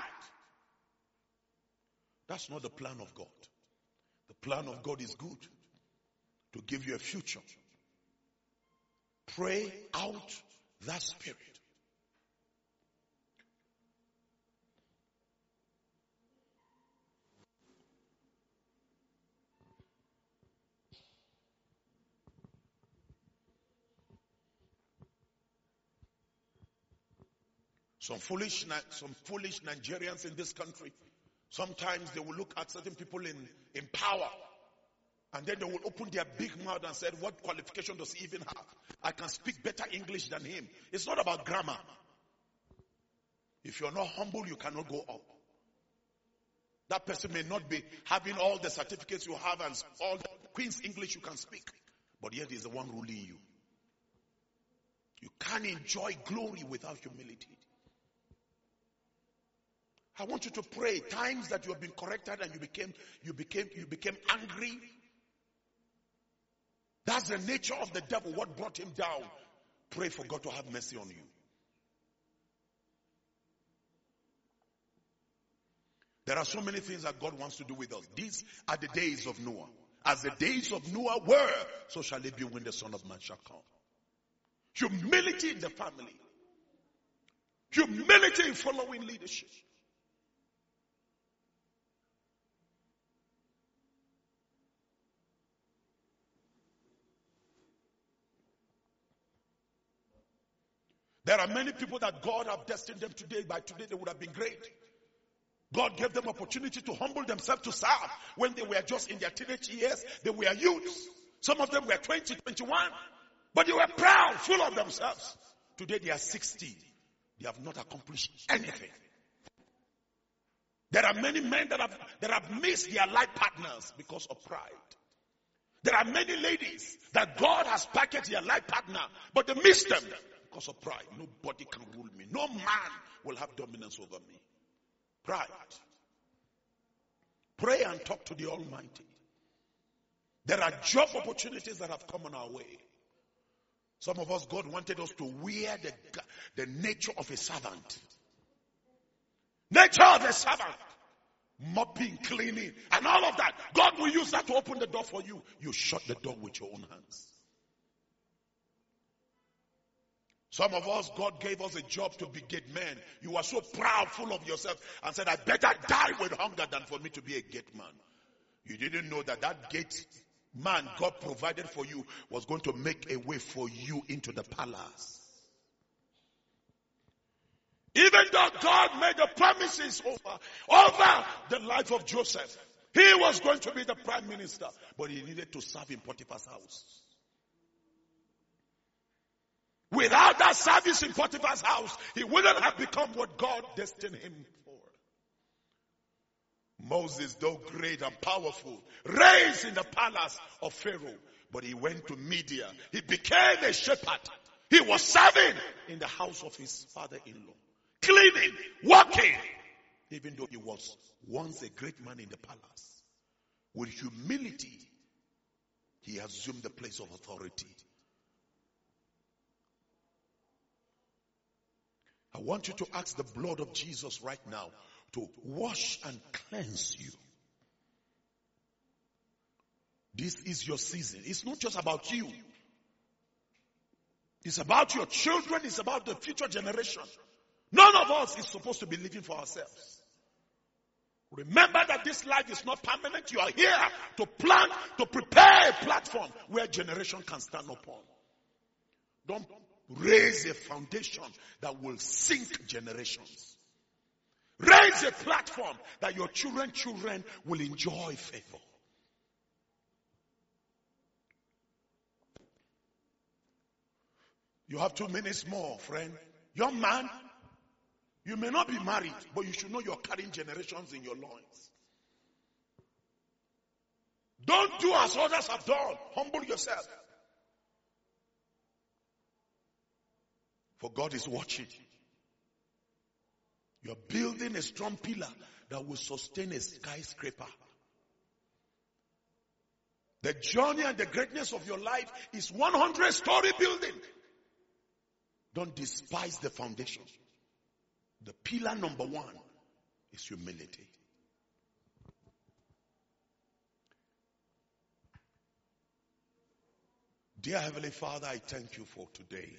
That's not the plan of God. The plan of God is good, to give you a future. Pray out that spirit. Some foolish Nigerians in this country, sometimes they will look at certain people in power, and then they will open their big mouth and say, what qualification does he even have? I can speak better English than him. It's not about grammar. If you're not humble, you cannot go up. That person may not be having all the certificates you have and all the Queen's English you can speak, but yet he's the one ruling you. You can't enjoy glory without humility. I want you to pray. Times that you have been corrected and you became angry. That's the nature of the devil, what brought him down. Pray for God to have mercy on you. There are so many things that God wants to do with us. These are the days of Noah. As the days of Noah were, so shall it be when the Son of Man shall come. Humility in the family. Humility in following leadership. There are many people that God have destined them today. By today they would have been great. God gave them opportunity to humble themselves to serve. When they were just in their teenage years, they were youths. Some of them were 20, 21. But they were proud, full of themselves. Today they are 60. They have not accomplished anything. There are many men that have missed their life partners because of pride. There are many ladies that God has packaged their life partner, but they missed them because of pride. Nobody can rule me. No man will have dominance over me. Pride. Pray and talk to the Almighty. There are job opportunities that have come on our way. Some of us, God wanted us to wear the nature of a servant. Nature of a servant. Mopping, cleaning, and all of that. God will use that to open the door for you. You shut the door with your own hands. Some of us, God gave us a job to be gate men. You are so proud, full of yourself, and said, I better die with hunger than for me to be a gate man. You didn't know that that gate man God provided for you was going to make a way for you into the palace. Even though God made the promises over the life of Joseph, he was going to be the prime minister, but he needed to serve in Potiphar's house. Without that service in Potiphar's house, he wouldn't have become what God destined him for. Moses, though great and powerful, raised in the palace of Pharaoh, but he went to Media. He became a shepherd. He was serving in the house of his father-in-law, cleaning, working, even though he was once a great man in the palace. With humility, he assumed the place of authority. I want you to ask the blood of Jesus right now to wash and cleanse you. This is your season. It's not just about you. It's about your children. It's about the future generation. None of us is supposed to be living for ourselves. Remember that this life is not permanent. You are here to plan, to prepare a platform where generation can stand upon. Don't raise a foundation that will sink generations. Raise a platform that your children will enjoy favor. You have 2 minutes more, friend. Young man, you may not be married, but you should know you're carrying generations in your loins. Don't do as others have done. Humble yourself. For God is watching. You're building a strong pillar that will sustain a skyscraper. The journey and the greatness of your life is 100-story building. Don't despise the foundation. The pillar number 1 is humility. Dear Heavenly Father, I thank you for today.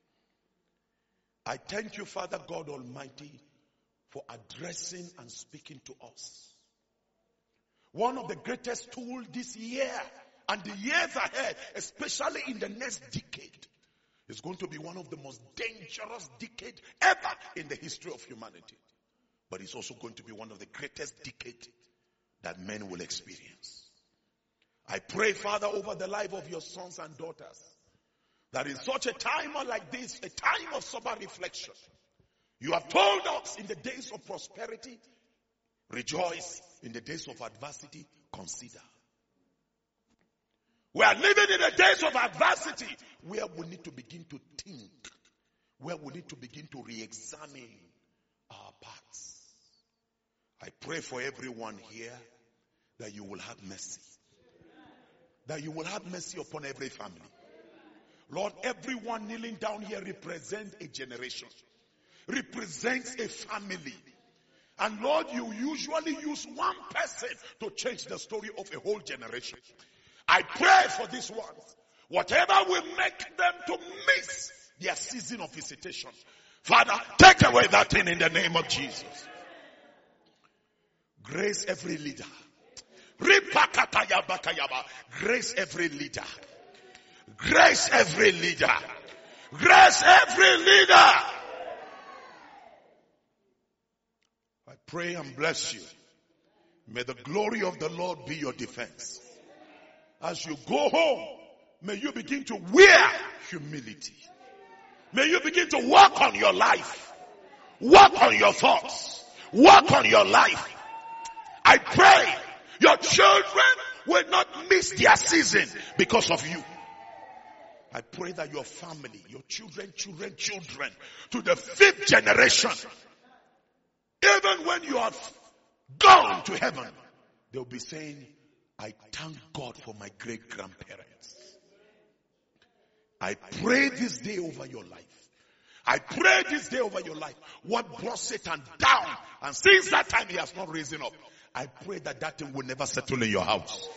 I thank you, Father God Almighty, for addressing and speaking to us. One of the greatest tools this year and the years ahead, especially in the next decade, is going to be one of the most dangerous decades ever in the history of humanity. But it's also going to be one of the greatest decades that men will experience. I pray, Father, over the life of your sons and daughters, that in such a time like this, a time of sober reflection, you have told us in the days of prosperity, rejoice. In the days of adversity, consider. We are living in the days of adversity where we need to begin to think, where we need to begin to re-examine our paths. I pray for everyone here that you will have mercy. That you will have mercy upon every family. Lord, everyone kneeling down here represents a generation, represents a family. And Lord, you usually use one person to change the story of a whole generation. I pray for these ones. Whatever will make them to miss their season of visitation, Father, take away that thing in the name of Jesus. Grace every leader. Grace every leader. Grace every leader. Grace every leader. I pray and bless you. May the glory of the Lord be your defense. As you go home, may you begin to wear humility. May you begin to work on your life. Work on your thoughts. Work on your life. I pray your children will not miss their season because of you. I pray that your family, your children, to the 5th generation, even when you have gone to heaven, they'll be saying, I thank God for my great-grandparents. I pray this day over your life. I pray this day over your life. What brought Satan down, and since that time he has not risen up, I pray that that thing will never settle in your house.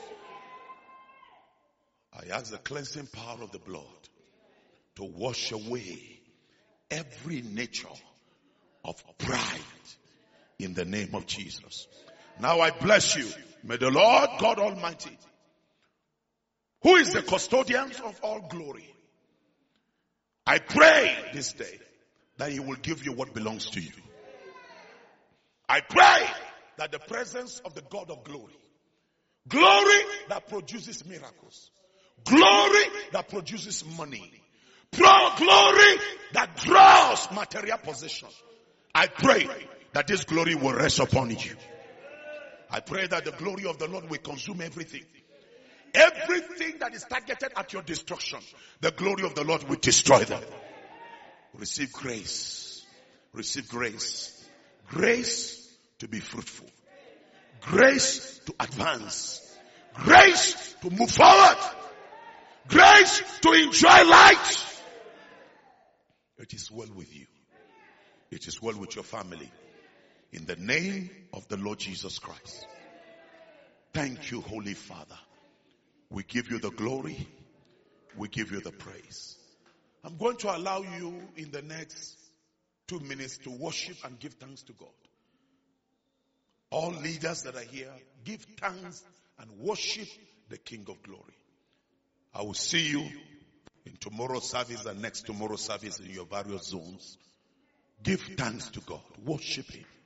I ask the cleansing power of the blood to wash away every nature of pride in the name of Jesus. Now I bless you May the Lord God Almighty, who is the custodian of all glory, I pray this day that he will give you what belongs to you. I pray that the presence of the God of glory, glory that produces miracles, glory that produces money, glory that draws material possession, I pray that this glory will rest upon you. I pray that the glory of the Lord will consume everything. Everything that is targeted at your destruction, the glory of the Lord will destroy them. Receive grace. Receive grace. Grace to be fruitful. Grace to advance. Grace to move forward. Grace to enjoy light. It is well with you. It is well with your family. In the name of the Lord Jesus Christ. Thank you, Holy Father. We give you the glory. We give you the praise. I'm going to allow you in the next 2 minutes to worship and give thanks to God. All leaders that are here, give thanks and worship the King of Glory. I will see you in tomorrow's service and next tomorrow's service in your various zones. Give thanks to God. Worship Him.